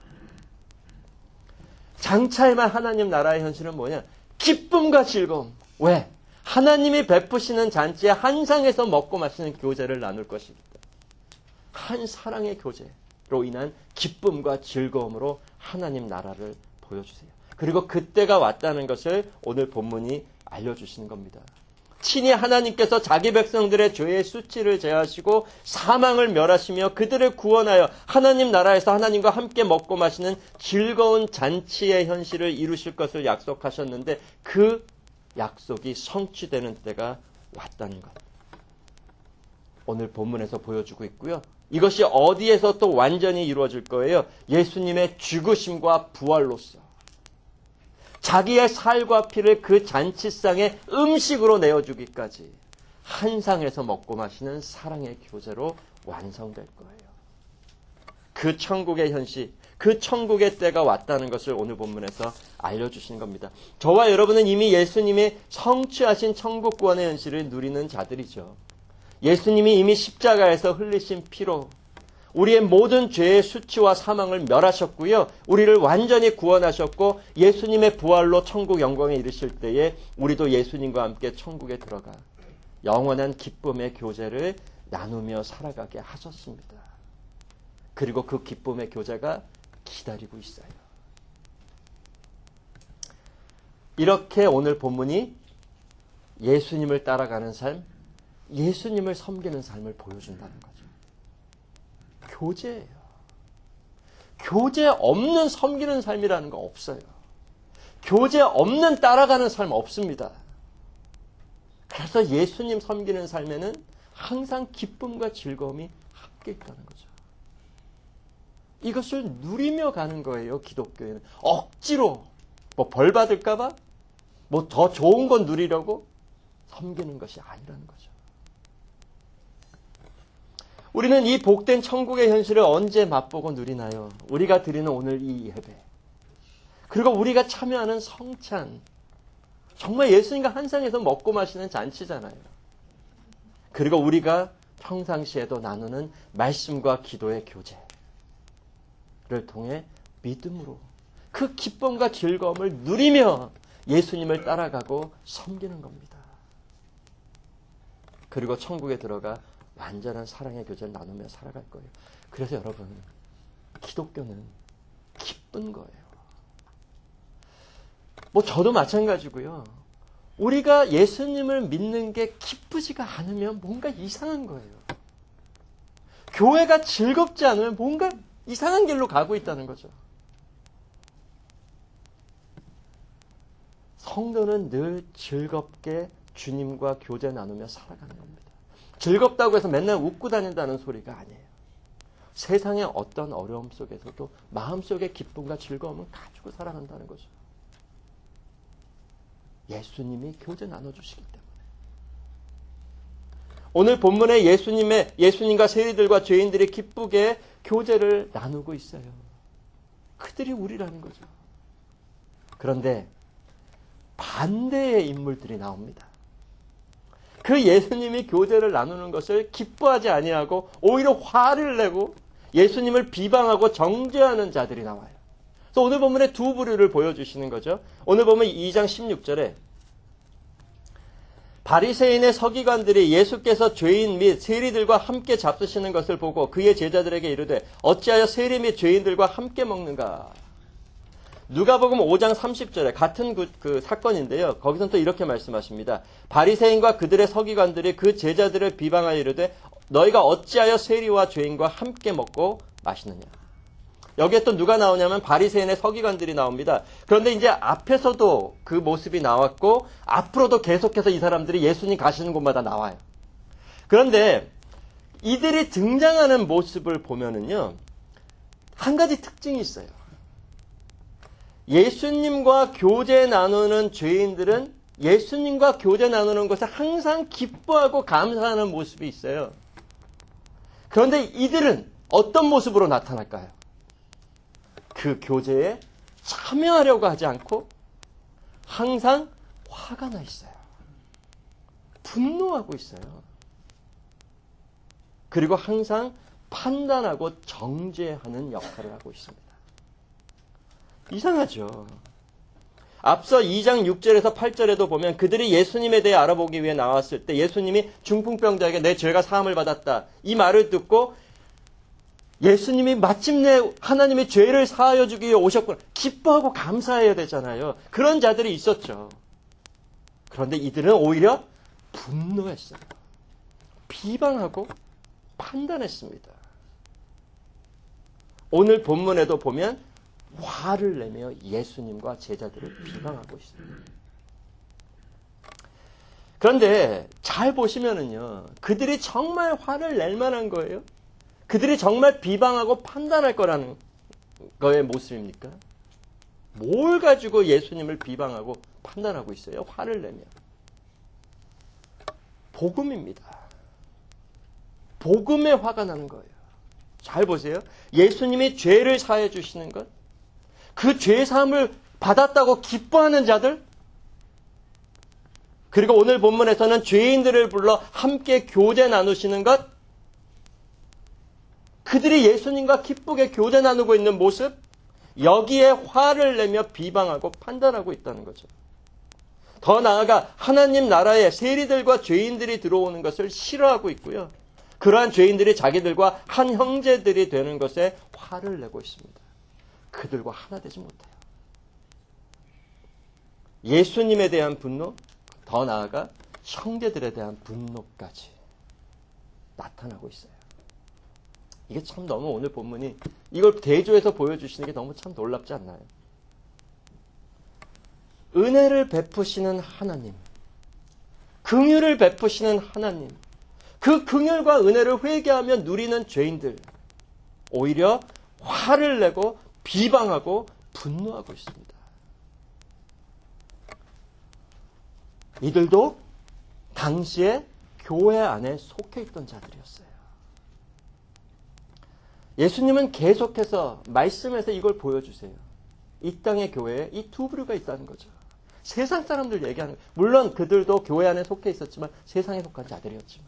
장차에만 하나님 나라의 현실은 뭐냐? 기쁨과 즐거움. 왜? 하나님이 베푸시는 잔치에 한 상에서 먹고 마시는 교제를 나눌 것이기 때문에. 한 사랑의 교제로 인한 기쁨과 즐거움으로 하나님 나라를 보여주세요. 그리고 그때가 왔다는 것을 오늘 본문이 알려주시는 겁니다. 친히 하나님께서 자기 백성들의 죄의 수치를 제하시고 사망을 멸하시며 그들을 구원하여 하나님 나라에서 하나님과 함께 먹고 마시는 즐거운 잔치의 현실을 이루실 것을 약속하셨는데 그 약속이 성취되는 때가 왔다는 것. 오늘 본문에서 보여주고 있고요. 이것이 어디에서 또 완전히 이루어질 거예요? 예수님의 죽으심과 부활로서. 자기의 살과 피를 그 잔치상에 음식으로 내어주기까지 한 상에서 먹고 마시는 사랑의 교제로 완성될 거예요. 그 천국의 현실, 그 천국의 때가 왔다는 것을 오늘 본문에서 알려주신 겁니다. 저와 여러분은 이미 예수님의 성취하신 천국 구원의 현실을 누리는 자들이죠. 예수님이 이미 십자가에서 흘리신 피로 우리의 모든 죄의 수치와 사망을 멸하셨고요. 우리를 완전히 구원하셨고 예수님의 부활로 천국 영광에 이르실 때에 우리도 예수님과 함께 천국에 들어가 영원한 기쁨의 교제를 나누며 살아가게 하셨습니다. 그리고 그 기쁨의 교제가 기다리고 있어요. 이렇게 오늘 본문이 예수님을 따라가는 삶, 예수님을 섬기는 삶을 보여준다는 거죠. 교제예요. 교제 없는 섬기는 삶이라는 거 없어요. 교제 없는 따라가는 삶 없습니다. 그래서 예수님 섬기는 삶에는 항상 기쁨과 즐거움이 함께 있다는 거죠. 이것을 누리며 가는 거예요. 기독교에는 억지로 뭐 벌 받을까봐 뭐 더 좋은 건 누리려고 섬기는 것이 아니라는 거죠. 우리는 이 복된 천국의 현실을 언제 맛보고 누리나요? 우리가 드리는 오늘 이 예배. 그리고 우리가 참여하는 성찬. 정말 예수님과 한 상에서 먹고 마시는 잔치잖아요. 그리고 우리가 평상시에도 나누는 말씀과 기도의 교제를 통해 믿음으로 그 기쁨과 즐거움을 누리며 예수님을 따라가고 섬기는 겁니다. 그리고 천국에 들어가 완전한 사랑의 교제를 나누며 살아갈 거예요. 그래서 여러분, 기독교는 기쁜 거예요. 뭐 저도 마찬가지고요. 우리가 예수님을 믿는 게 기쁘지가 않으면 뭔가 이상한 거예요. 교회가 즐겁지 않으면 뭔가 이상한 길로 가고 있다는 거죠. 성도는 늘 즐겁게 주님과 교제 나누며 살아가는 겁니다. 즐겁다고 해서 맨날 웃고 다닌다는 소리가 아니에요. 세상의 어떤 어려움 속에서도 마음속의 기쁨과 즐거움을 가지고 살아간다는 거죠. 예수님이 교제 나눠주시기 때문에. 오늘 본문에 예수님의, 예수님과 세리들과 죄인들이 기쁘게 교제를 나누고 있어요. 그들이 우리라는 거죠. 그런데 반대의 인물들이 나옵니다. 그 예수님이 교제를 나누는 것을 기뻐하지 아니하고 오히려 화를 내고 예수님을 비방하고 정죄하는 자들이 나와요. 그래서 오늘 본문에 두 부류를 보여주시는 거죠. 오늘 보면 이 장 십육 절에 바리새인의 서기관들이 예수께서 죄인 및 세리들과 함께 잡수시는 것을 보고 그의 제자들에게 이르되 어찌하여 세리 및 죄인들과 함께 먹는가. 누가복음 오 장 삼십 절에 같은 그, 그 사건인데요. 거기서는 또 이렇게 말씀하십니다. 바리새인과 그들의 서기관들이 그 제자들을 비방하여 이르되 너희가 어찌하여 세리와 죄인과 함께 먹고 마시느냐. 여기에 또 누가 나오냐면 바리새인의 서기관들이 나옵니다. 그런데 이제 앞에서도 그 모습이 나왔고 앞으로도 계속해서 이 사람들이 예수님 가시는 곳마다 나와요. 그런데 이들이 등장하는 모습을 보면은요, 한 가지 특징이 있어요. 예수님과 교제 나누는 죄인들은 예수님과 교제 나누는 것을 항상 기뻐하고 감사하는 모습이 있어요. 그런데 이들은 어떤 모습으로 나타날까요? 그 교제에 참여하려고 하지 않고 항상 화가 나 있어요. 분노하고 있어요. 그리고 항상 판단하고 정죄하는 역할을 하고 있습니다. 이상하죠. 앞서 이 장 육 절에서 팔 절에도 보면 그들이 예수님에 대해 알아보기 위해 나왔을 때 예수님이 중풍병자에게 내 죄가 사함을 받았다. 이 말을 듣고 예수님이 마침내 하나님의 죄를 사하여 주기 위해 오셨구나. 기뻐하고 감사해야 되잖아요. 그런 자들이 있었죠. 그런데 이들은 오히려 분노했어요. 비방하고 판단했습니다. 오늘 본문에도 보면 화를 내며 예수님과 제자들을 비방하고 있습니다. 그런데 잘 보시면은요, 그들이 정말 화를 낼 만한 거예요? 그들이 정말 비방하고 판단할 거라는 거의 모습입니까? 뭘 가지고 예수님을 비방하고 판단하고 있어요? 화를 내며. 복음입니다. 복음에 화가 나는 거예요. 잘 보세요. 예수님이 죄를 사해 주시는 것, 그 죄사함을 받았다고 기뻐하는 자들, 그리고 오늘 본문에서는 죄인들을 불러 함께 교제 나누시는 것, 그들이 예수님과 기쁘게 교제 나누고 있는 모습, 여기에 화를 내며 비방하고 판단하고 있다는 거죠. 더 나아가 하나님 나라에 세리들과 죄인들이 들어오는 것을 싫어하고 있고요. 그러한 죄인들이 자기들과 한 형제들이 되는 것에 화를 내고 있습니다. 그들과 하나 되지 못해요. 예수님에 대한 분노, 더 나아가 형제들에 대한 분노까지 나타나고 있어요. 이게 참 너무 오늘 본문이 이걸 대조해서 보여주시는 게 너무 참 놀랍지 않나요? 은혜를 베푸시는 하나님, 긍휼을 베푸시는 하나님, 그 긍휼과 은혜를 회개하며 누리는 죄인들, 오히려 화를 내고 비방하고 분노하고 있습니다. 이들도 당시에 교회 안에 속해 있던 자들이었어요. 예수님은 계속해서 말씀에서 이걸 보여주세요. 이 땅의 교회에 이 두 부류가 있다는 거죠. 세상 사람들 얘기하는 거예요. 물론 그들도 교회 안에 속해 있었지만 세상에 속한 자들이었지만.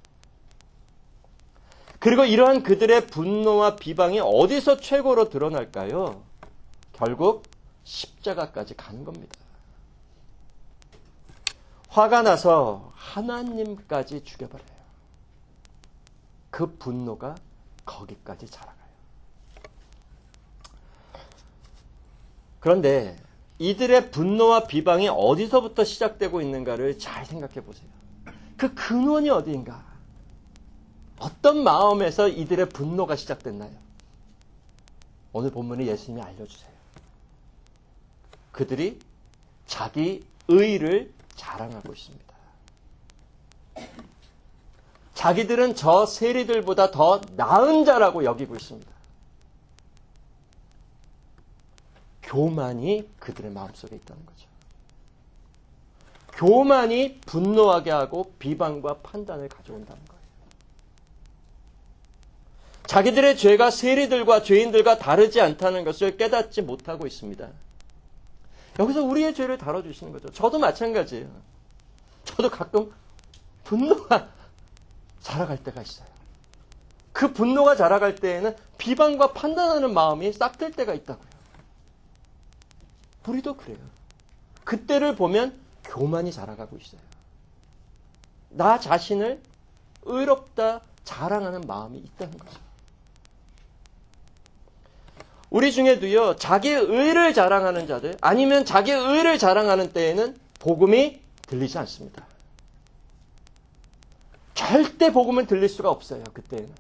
그리고 이러한 그들의 분노와 비방이 어디서 최고로 드러날까요? 결국 십자가까지 가는 겁니다. 화가 나서 하나님까지 죽여버려요. 그 분노가 거기까지 자라가요. 그런데 이들의 분노와 비방이 어디서부터 시작되고 있는가를 잘 생각해 보세요. 그 근원이 어디인가? 어떤 마음에서 이들의 분노가 시작됐나요? 오늘 본문에 예수님이 알려주세요. 그들이 자기 의를 자랑하고 있습니다. 자기들은 저 세리들보다 더 나은 자라고 여기고 있습니다. 교만이 그들의 마음속에 있다는 거죠. 교만이 분노하게 하고 비방과 판단을 가져온다는 거예요. 자기들의 죄가 세리들과 죄인들과 다르지 않다는 것을 깨닫지 못하고 있습니다. 여기서 우리의 죄를 다뤄주시는 거죠. 저도 마찬가지예요. 저도 가끔 분노가 자라갈 때가 있어요. 그 분노가 자라갈 때에는 비방과 판단하는 마음이 싹들 때가 있다고요. 우리도 그래요. 그때를 보면 교만이 자라가고 있어요. 나 자신을 의롭다 자랑하는 마음이 있다는 거죠. 우리 중에도요, 자기의 의를 자랑하는 자들, 아니면 자기의 의를 자랑하는 때에는 복음이 들리지 않습니다. 절대 복음은 들릴 수가 없어요, 그때는.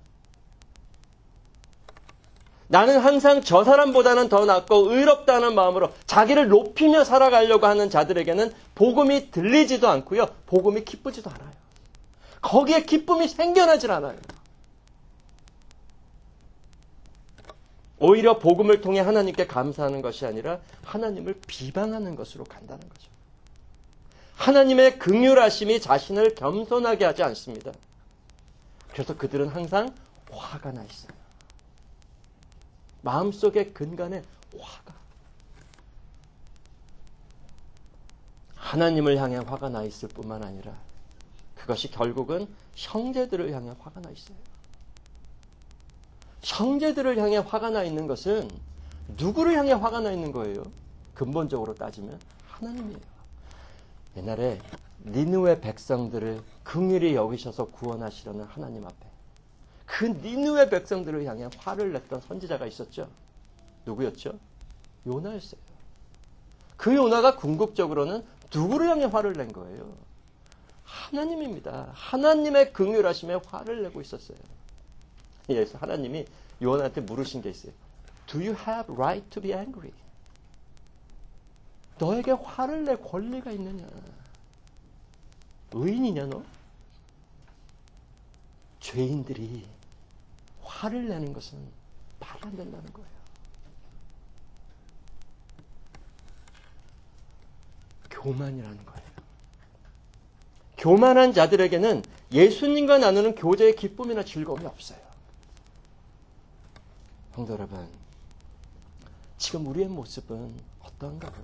나는 항상 저 사람보다는 더 낫고 의롭다는 마음으로 자기를 높이며 살아가려고 하는 자들에게는 복음이 들리지도 않고요, 복음이 기쁘지도 않아요. 거기에 기쁨이 생겨나질 않아요. 오히려 복음을 통해 하나님께 감사하는 것이 아니라 하나님을 비방하는 것으로 간다는 거죠. 하나님의 긍휼하심이 자신을 겸손하게 하지 않습니다. 그래서 그들은 항상 화가 나 있어요. 마음속의 근간에 화가. 하나님을 향해 화가 나 있을 뿐만 아니라 그것이 결국은 형제들을 향해 화가 나 있어요. 형제들을 향해 화가 나 있는 것은 누구를 향해 화가 나 있는 거예요? 근본적으로 따지면 하나님이에요. 옛날에 니느웨 백성들을 긍휼히 여기셔서 구원하시려는 하나님 앞에 그 니느웨 백성들을 향해 화를 냈던 선지자가 있었죠. 누구였죠? 요나였어요. 그 요나가 궁극적으로는 누구를 향해 화를 낸 거예요? 하나님입니다. 하나님의 긍휼하심에 화를 내고 있었어요. 그래서 하나님이 요나한테 물으신 게 있어요. Do you have right to be angry? 너에게 화를 낼 권리가 있느냐? 의인이냐 너? 죄인들이 화를 내는 것은 말이 안 된다는 거예요. 교만이라는 거예요. 교만한 자들에게는 예수님과 나누는 교제의 기쁨이나 즐거움이 없어요. 성도 여러분, 지금 우리의 모습은 어떤가요?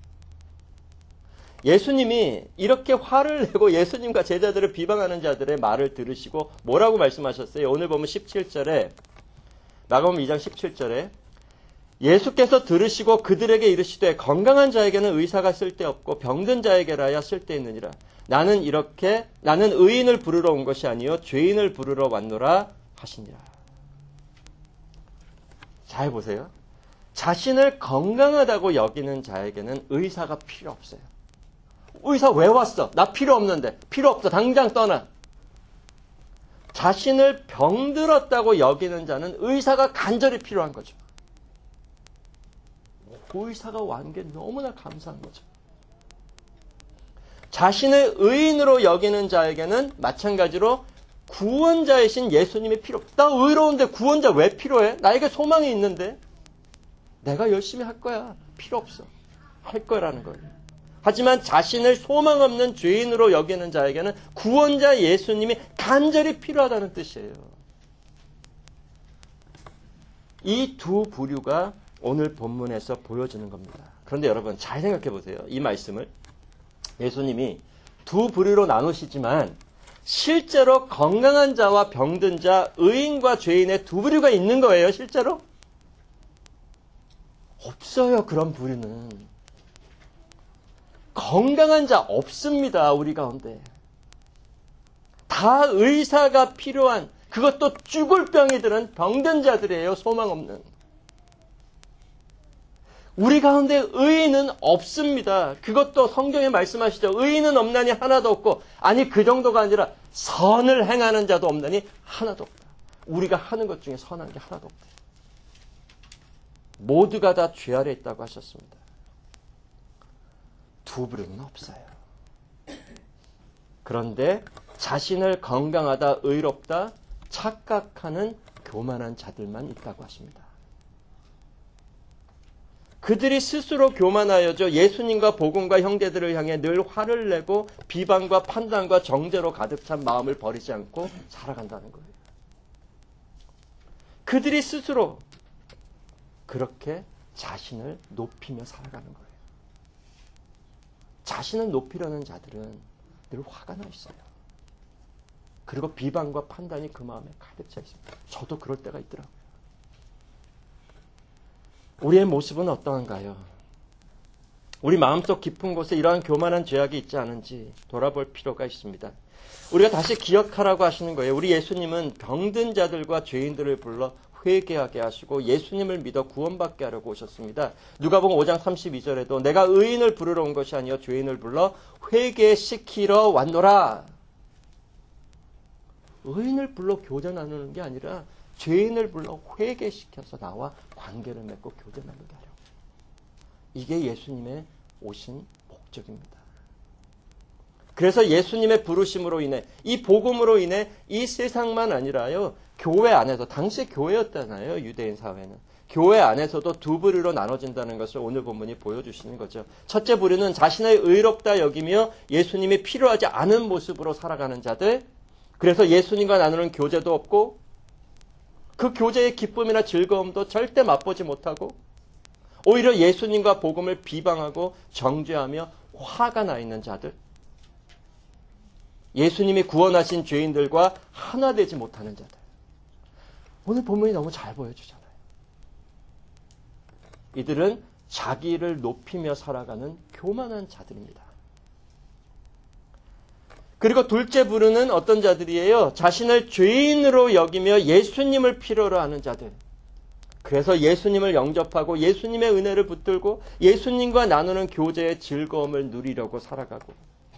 예수님이 이렇게 화를 내고 예수님과 제자들을 비방하는 자들의 말을 들으시고 뭐라고 말씀하셨어요? 오늘 보면 십칠 절에, 마가복음 이 장 십칠 절에 예수께서 들으시고 그들에게 이르시되 건강한 자에게는 의사가 쓸데없고 병든 자에게라야 쓸데있느니라. 나는 이렇게 나는 의인을 부르러 온 것이 아니요 죄인을 부르러 왔노라 하시니라. 잘 보세요. 자신을 건강하다고 여기는 자에게는 의사가 필요 없어요. 의사 왜 왔어? 나 필요 없는데. 필요 없어. 당장 떠나. 자신을 병들었다고 여기는 자는 의사가 간절히 필요한 거죠. 그 의사가 완 게 너무나 감사한 거죠. 자신을 의인으로 여기는 자에게는 마찬가지로 구원자이신 예수님이 필요 없다. 나 의로운데 구원자 왜 필요해? 나에게 소망이 있는데. 내가 열심히 할 거야. 필요 없어. 할 거라는 거예요. 하지만 자신을 소망 없는 죄인으로 여기는 자에게는 구원자 예수님이 간절히 필요하다는 뜻이에요. 이 두 부류가 오늘 본문에서 보여지는 겁니다. 그런데 여러분 잘 생각해 보세요. 이 말씀을. 예수님이 두 부류로 나누시지만 실제로 건강한 자와 병든 자, 의인과 죄인의 두 부류가 있는 거예요. 실제로? 없어요. 그런 부류는. 건강한 자 없습니다. 우리 가운데. 다 의사가 필요한, 그것도 죽을 병이 드는 병든 자들이에요. 소망 없는. 우리 가운데 의인은 없습니다. 그것도 성경에 말씀하시죠. 의인은 없나니 하나도 없고, 아니 그 정도가 아니라 선을 행하는 자도 없나니 하나도 없다. 우리가 하는 것 중에 선한 게 하나도 없다. 모두가 다 죄 아래 있다고 하셨습니다. 두 부류는 없어요. 그런데 자신을 건강하다, 의롭다 착각하는 교만한 자들만 있다고 하십니다. 그들이 스스로 교만하여져 예수님과 복음과 형제들을 향해 늘 화를 내고 비방과 판단과 정죄로 가득 찬 마음을 버리지 않고 살아간다는 거예요. 그들이 스스로 그렇게 자신을 높이며 살아가는 거예요. 자신을 높이려는 자들은 늘 화가 나 있어요. 그리고 비방과 판단이 그 마음에 가득 차 있습니다. 저도 그럴 때가 있더라고요. 우리의 모습은 어떠한가요? 우리 마음속 깊은 곳에 이러한 교만한 죄악이 있지 않은지 돌아볼 필요가 있습니다. 우리가 다시 기억하라고 하시는 거예요. 우리 예수님은 병든 자들과 죄인들을 불러 회개하게 하시고 예수님을 믿어 구원받게 하려고 오셨습니다. 누가복음 오 장 삼십이 절에도 내가 의인을 부르러 온 것이 아니요 죄인을 불러 회개시키러 왔노라. 의인을 불러 교제 나누는 게 아니라 죄인을 불러 회개시켜서 나와 관계를 맺고 교제 나누게 하려고. 이게 예수님의 오신 목적입니다. 그래서 예수님의 부르심으로 인해 이 복음으로 인해 이 세상만 아니라요. 교회 안에서 당시 교회였잖아요. 유대인 사회는. 교회 안에서도 두 부류로 나눠진다는 것을 오늘 본문이 보여주시는 거죠. 첫째 부류는 자신을 의롭다 여기며 예수님이 필요하지 않은 모습으로 살아가는 자들. 그래서 예수님과 나누는 교제도 없고 그 교제의 기쁨이나 즐거움도 절대 맛보지 못하고 오히려 예수님과 복음을 비방하고 정죄하며 화가 나 있는 자들. 예수님이 구원하신 죄인들과 하나 되지 못하는 자들. 오늘 본문이 너무 잘 보여주잖아요. 이들은 자기를 높이며 살아가는 교만한 자들입니다. 그리고 둘째 부류는 어떤 자들이에요? 자신을 죄인으로 여기며 예수님을 필요로 하는 자들. 그래서 예수님을 영접하고 예수님의 은혜를 붙들고 예수님과 나누는 교제의 즐거움을 누리려고 살아가고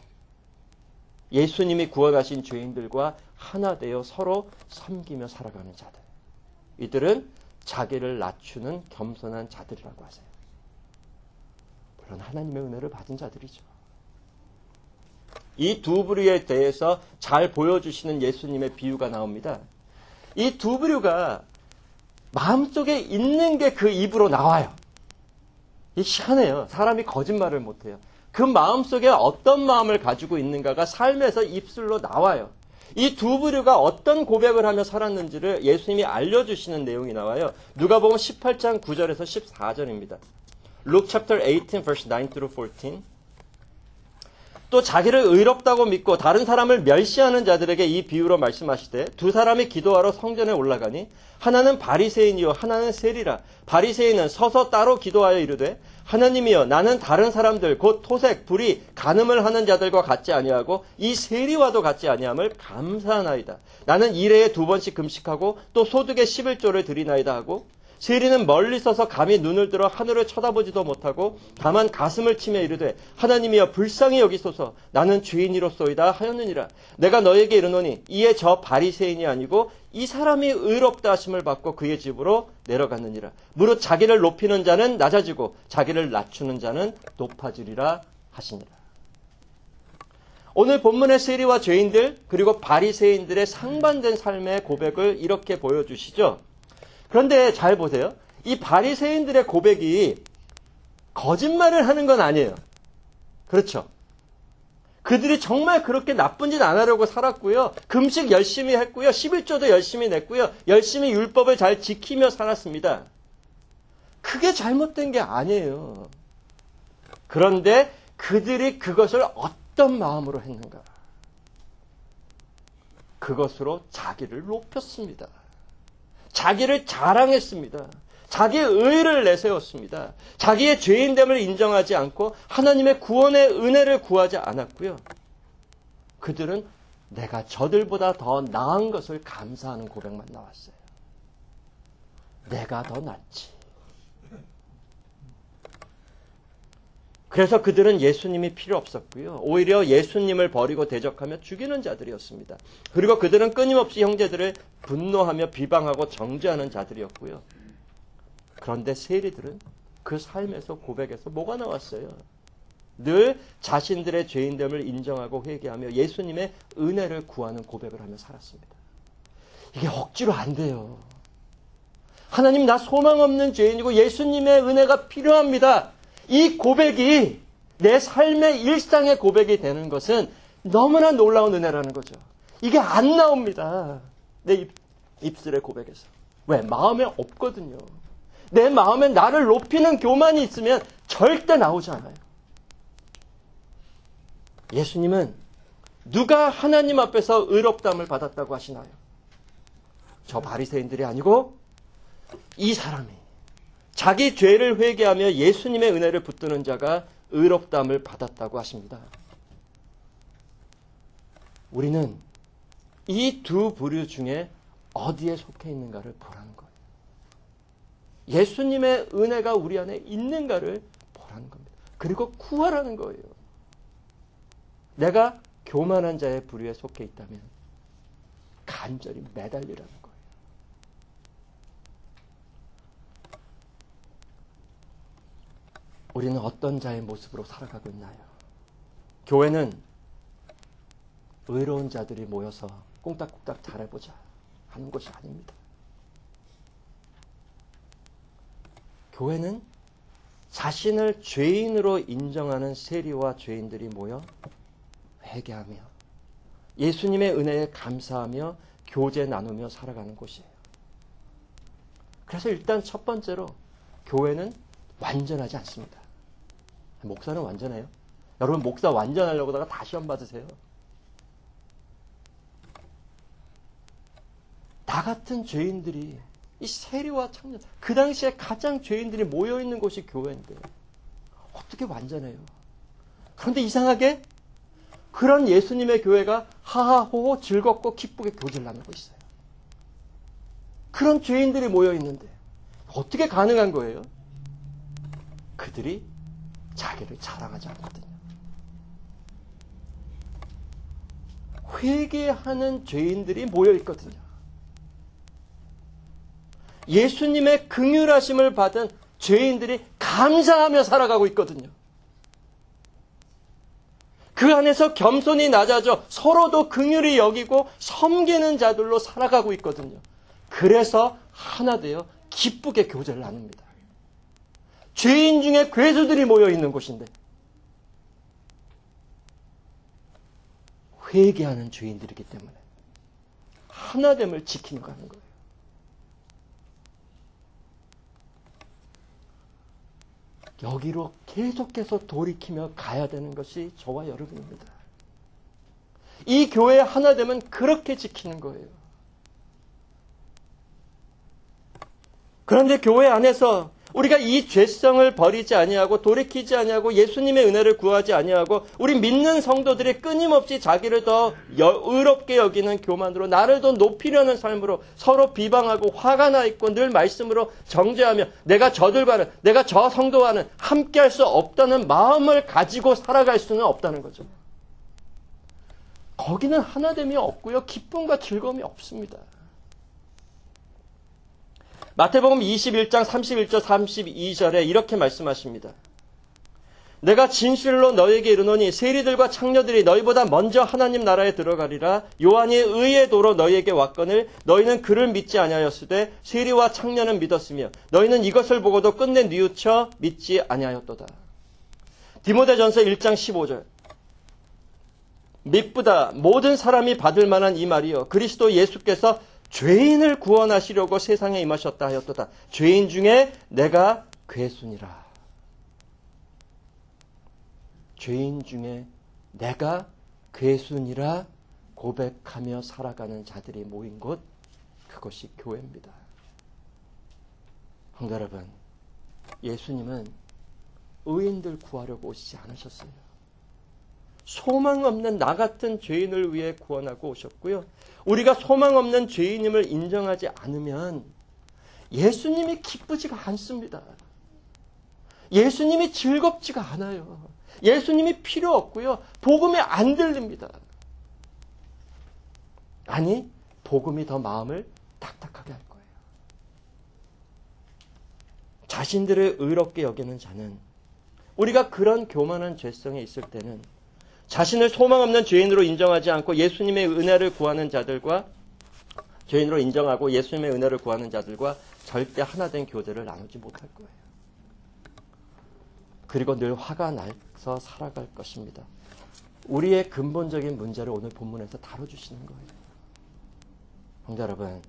예수님이 구원하신 죄인들과 하나 되어 서로 섬기며 살아가는 자들. 이들은 자기를 낮추는 겸손한 자들이라고 하세요. 물론 하나님의 은혜를 받은 자들이죠. 이 두 부류에 대해서 잘 보여주시는 예수님의 비유가 나옵니다. 이 두 부류가 마음속에 있는 게 그 입으로 나와요. 이 희한해요. 사람이 거짓말을 못해요. 그 마음속에 어떤 마음을 가지고 있는가가 삶에서 입술로 나와요. 이 두 부류가 어떤 고백을 하며 살았는지를 예수님이 알려주시는 내용이 나와요. 누가복음 십팔 장 구 절에서 십사 절입니다. Luke chapter eighteen verse nine through fourteen. 또 자기를 의롭다고 믿고 다른 사람을 멸시하는 자들에게 이 비유로 말씀하시되 두 사람이 기도하러 성전에 올라가니 하나는 바리새인이요 하나는 세리라. 바리새인은 서서 따로 기도하여 이르되 하나님이여 나는 다른 사람들 곧 토색, 불의, 간음을 하는 자들과 같지 아니하고 이 세리와도 같지 아니함을 감사하나이다. 나는 일해에 두 번씩 금식하고 또 소득의 십일조를 드리나이다 하고 세리는 멀리 서서 감히 눈을 들어 하늘을 쳐다보지도 못하고 다만 가슴을 치며 이르되 하나님이여 불쌍히 여기소서 나는 죄인이로소이다 하였느니라. 내가 너에게 이르노니 이에 저 바리새인이 아니고 이 사람이 의롭다 하심을 받고 그의 집으로 내려갔느니라. 무릇 자기를 높이는 자는 낮아지고 자기를 낮추는 자는 높아지리라 하시니라. 오늘 본문의 세리와 죄인들 그리고 바리새인들의 상반된 삶의 고백을 이렇게 보여주시죠. 그런데 잘 보세요. 이 바리새인들의 고백이 거짓말을 하는 건 아니에요. 그렇죠. 그들이 정말 그렇게 나쁜 짓 안 하려고 살았고요. 금식 열심히 했고요. 십일조도 열심히 냈고요. 열심히 율법을 잘 지키며 살았습니다. 그게 잘못된 게 아니에요. 그런데 그들이 그것을 어떤 마음으로 했는가? 그것으로 자기를 높였습니다. 자기를 자랑했습니다. 자기의 의를 내세웠습니다. 자기의 죄인됨을 인정하지 않고 하나님의 구원의 은혜를 구하지 않았고요. 그들은 내가 저들보다 더 나은 것을 감사하는 고백만 나왔어요. 내가 더 낫지. 그래서 그들은 예수님이 필요 없었고요. 오히려 예수님을 버리고 대적하며 죽이는 자들이었습니다. 그리고 그들은 끊임없이 형제들을 분노하며 비방하고 정죄하는 자들이었고요. 그런데 세리들은 그 삶에서 고백에서 뭐가 나왔어요? 늘 자신들의 죄인됨을 인정하고 회개하며 예수님의 은혜를 구하는 고백을 하며 살았습니다. 이게 억지로 안 돼요. 하나님 나 소망 없는 죄인이고 예수님의 은혜가 필요합니다. 이 고백이 내 삶의 일상의 고백이 되는 것은 너무나 놀라운 은혜라는 거죠. 이게 안 나옵니다. 내 입, 입술의 고백에서. 왜? 마음에 없거든요. 내 마음에 나를 높이는 교만이 있으면 절대 나오지 않아요. 예수님은 누가 하나님 앞에서 의롭다함을 받았다고 하시나요? 저 바리새인들이 아니고 이 사람이 자기 죄를 회개하며 예수님의 은혜를 붙드는 자가 의롭다함을 받았다고 하십니다. 우리는 이 두 부류 중에 어디에 속해 있는가를 보라는 거예요. 예수님의 은혜가 우리 안에 있는가를 보라는 겁니다. 그리고 구하라는 거예요. 내가 교만한 자의 부류에 속해 있다면 간절히 매달리라는 거예요. 우리는 어떤 자의 모습으로 살아가고 있나요? 교회는 의로운 자들이 모여서 꽁딱꽁딱 잘해보자 하는 것이 아닙니다. 교회는 자신을 죄인으로 인정하는 세리와 죄인들이 모여 회개하며 예수님의 은혜에 감사하며 교제 나누며 살아가는 곳이에요. 그래서 일단 첫 번째로 교회는 완전하지 않습니다. 목사는 완전해요? 여러분 목사 완전하려고다가 다 시험 받으세요. 나 같은 죄인들이 이 세리와 청년, 그 당시에 가장 죄인들이 모여있는 곳이 교회인데 어떻게 완전해요? 그런데 이상하게 그런 예수님의 교회가 하하호호 즐겁고 기쁘게 교제를 나누고 있어요. 그런 죄인들이 모여있는데 어떻게 가능한 거예요? 그들이 자기를 자랑하지 않거든요. 회개하는 죄인들이 모여있거든요. 예수님의 긍휼하심을 받은 죄인들이 감사하며 살아가고 있거든요. 그 안에서 겸손히 낮아져 서로도 긍휼히 여기고 섬기는 자들로 살아가고 있거든요. 그래서 하나 되어 기쁘게 교제를 나눕니다. 죄인 중에 괴수들이 모여있는 곳인데 회개하는 죄인들이기 때문에 하나됨을 지키며 가는 거예요. 여기로 계속해서 돌이키며 가야 되는 것이 저와 여러분입니다. 이 교회 하나됨은 그렇게 지키는 거예요. 그런데 교회 안에서 우리가 이 죄성을 버리지 아니하고 돌이키지 아니하고 예수님의 은혜를 구하지 아니하고 우리 믿는 성도들이 끊임없이 자기를 더 의롭게 여기는 교만으로 나를 더 높이려는 삶으로 서로 비방하고 화가 나 있고 늘 말씀으로 정죄하며 내가 저들과는 내가 저 성도와는 함께할 수 없다는 마음을 가지고 살아갈 수는 없다는 거죠. 거기는 하나됨이 없고요. 기쁨과 즐거움이 없습니다. 마태복음 이십일 장 삼십일 절 삼십이 절에 이렇게 말씀하십니다. 내가 진실로 너에게 이르노니 세리들과 창녀들이 너희보다 먼저 하나님 나라에 들어가리라. 요한이 의의 도로 너희에게 왔거늘 너희는 그를 믿지 아니하였으되 세리와 창녀는 믿었으며 너희는 이것을 보고도 끝내 뉘우쳐 믿지 아니하였도다. 디모데전서 일 장 십오 절 믿보다 모든 사람이 받을 만한 이 말이요 그리스도 예수께서 죄인을 구원하시려고 세상에 임하셨다 하였도다. 죄인 중에 내가 괴순이라. 죄인 중에 내가 괴순이라 고백하며 살아가는 자들이 모인 곳, 그것이 교회입니다. 성도 여러분, 예수님은 의인들 구하려고 오시지 않으셨어요. 소망 없는 나 같은 죄인을 위해 구원하고 오셨고요. 우리가 소망 없는 죄인임을 인정하지 않으면 예수님이 기쁘지가 않습니다. 예수님이 즐겁지가 않아요. 예수님이 필요 없고요. 복음이 안 들립니다. 아니, 복음이 더 마음을 탁탁하게 할 거예요. 자신들을 의롭게 여기는 자는 우리가 그런 교만한 죄성에 있을 때는 자신을 소망 없는 죄인으로 인정하지 않고 예수님의 은혜를 구하는 자들과 죄인으로 인정하고 예수님의 은혜를 구하는 자들과 절대 하나된 교제를 나누지 못할 거예요. 그리고 늘 화가 나서 살아갈 것입니다. 우리의 근본적인 문제를 오늘 본문에서 다뤄주시는 거예요. 형제 여러분,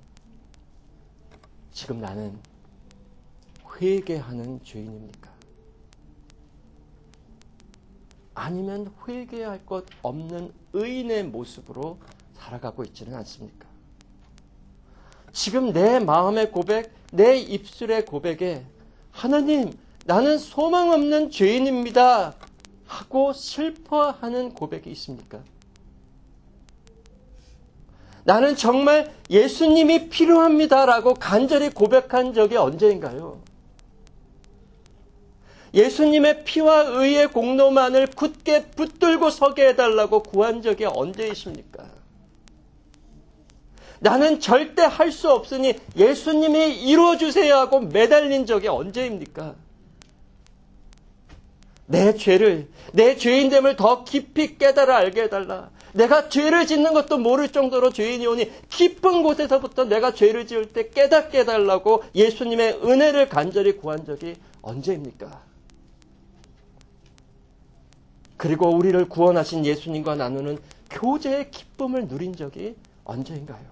지금 나는 회개하는 죄인입니까? 아니면 회개할 것 없는 의인의 모습으로 살아가고 있지는 않습니까? 지금 내 마음의 고백, 내 입술의 고백에 하나님, 나는 소망 없는 죄인입니다 하고 슬퍼하는 고백이 있습니까? 나는 정말 예수님이 필요합니다라고 간절히 고백한 적이 언제인가요? 예수님의 피와 의의 공로만을 굳게 붙들고 서게 해달라고 구한 적이 언제이십니까? 나는 절대 할 수 없으니 예수님이 이루어주세요 하고 매달린 적이 언제입니까? 내 죄를, 내 죄인됨을 더 깊이 깨달아 알게 해달라. 내가 죄를 짓는 것도 모를 정도로 죄인이오니 깊은 곳에서부터 내가 죄를 지을 때 깨닫게 해달라고 예수님의 은혜를 간절히 구한 적이 언제입니까? 그리고 우리를 구원하신 예수님과 나누는 교제의 기쁨을 누린 적이 언제인가요?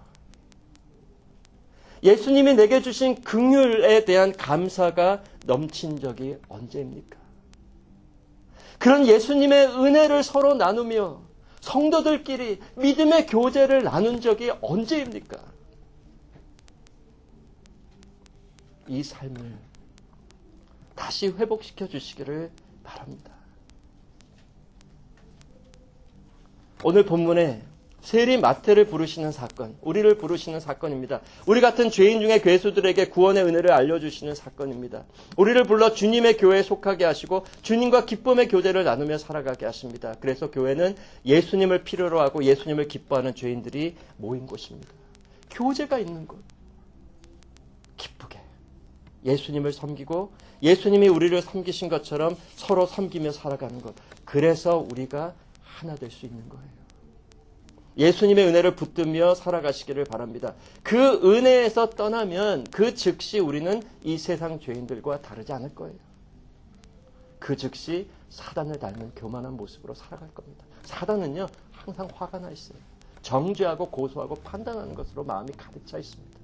예수님이 내게 주신 긍휼에 대한 감사가 넘친 적이 언제입니까? 그런 예수님의 은혜를 서로 나누며 성도들끼리 믿음의 교제를 나눈 적이 언제입니까? 이 삶을 다시 회복시켜 주시기를 바랍니다. 오늘 본문에 세리 마태를 부르시는 사건, 우리를 부르시는 사건입니다. 우리 같은 죄인 중에 괴수들에게 구원의 은혜를 알려주시는 사건입니다. 우리를 불러 주님의 교회에 속하게 하시고 주님과 기쁨의 교제를 나누며 살아가게 하십니다. 그래서 교회는 예수님을 필요로 하고 예수님을 기뻐하는 죄인들이 모인 곳입니다. 교제가 있는 곳. 기쁘게 예수님을 섬기고 예수님이 우리를 섬기신 것처럼 서로 섬기며 살아가는 것. 그래서 우리가 하나 될 수 있는 거예요. 예수님의 은혜를 붙들며 살아가시기를 바랍니다. 그 은혜에서 떠나면 그 즉시 우리는 이 세상 죄인들과 다르지 않을 거예요. 그 즉시 사단을 닮은 교만한 모습으로 살아갈 겁니다. 사단은요 항상 화가 나 있어요. 정죄하고 고소하고 판단하는 것으로 마음이 가득 차 있습니다.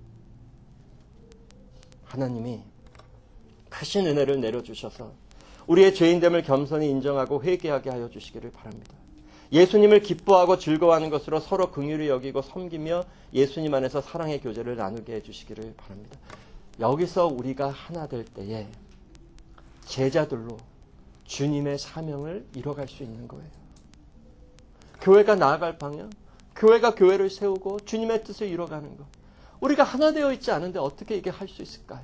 하나님이 크신 은혜를 내려주셔서 우리의 죄인됨을 겸손히 인정하고 회개하게 하여 주시기를 바랍니다. 예수님을 기뻐하고 즐거워하는 것으로 서로 긍휼히 여기고 섬기며 예수님 안에서 사랑의 교제를 나누게 해주시기를 바랍니다. 여기서 우리가 하나 될 때에 제자들로 주님의 사명을 이뤄갈 수 있는 거예요. 교회가 나아갈 방향, 교회가 교회를 세우고 주님의 뜻을 이뤄가는 것. 우리가 하나 되어 있지 않은데 어떻게 이게 할 수 있을까요?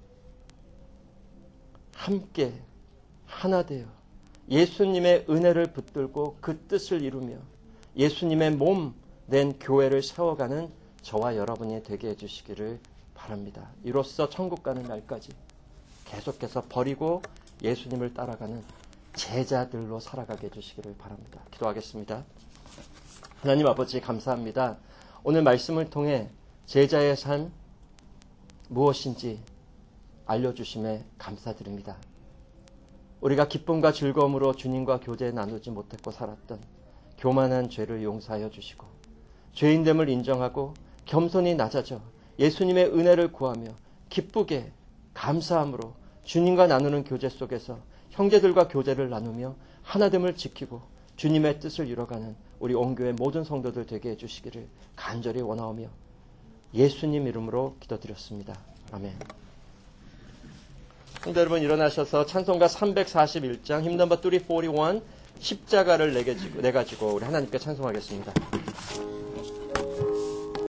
함께 하나 되어 예수님의 은혜를 붙들고 그 뜻을 이루며 예수님의 몸 된 교회를 세워가는 저와 여러분이 되게 해주시기를 바랍니다. 이로써 천국 가는 날까지 계속해서 버리고 예수님을 따라가는 제자들로 살아가게 해주시기를 바랍니다. 기도하겠습니다. 하나님 아버지 감사합니다. 오늘 말씀을 통해 제자의 삶 무엇인지 알려주심에 감사드립니다. 우리가 기쁨과 즐거움으로 주님과 교제 나누지 못했고 살았던 교만한 죄를 용서하여 주시고 죄인됨을 인정하고 겸손히 낮아져 예수님의 은혜를 구하며 기쁘게 감사함으로 주님과 나누는 교제 속에서 형제들과 교제를 나누며 하나됨을 지키고 주님의 뜻을 이뤄가는 우리 온교회 모든 성도들 되게 해주시기를 간절히 원하오며 예수님 이름으로 기도드렸습니다. 아멘. 성도 여러분 일어나셔서 찬송가 삼백사십일 장 힘넘버 삼백사십일 십자가를 내가지고 우리 하나님께 찬송하겠습니다.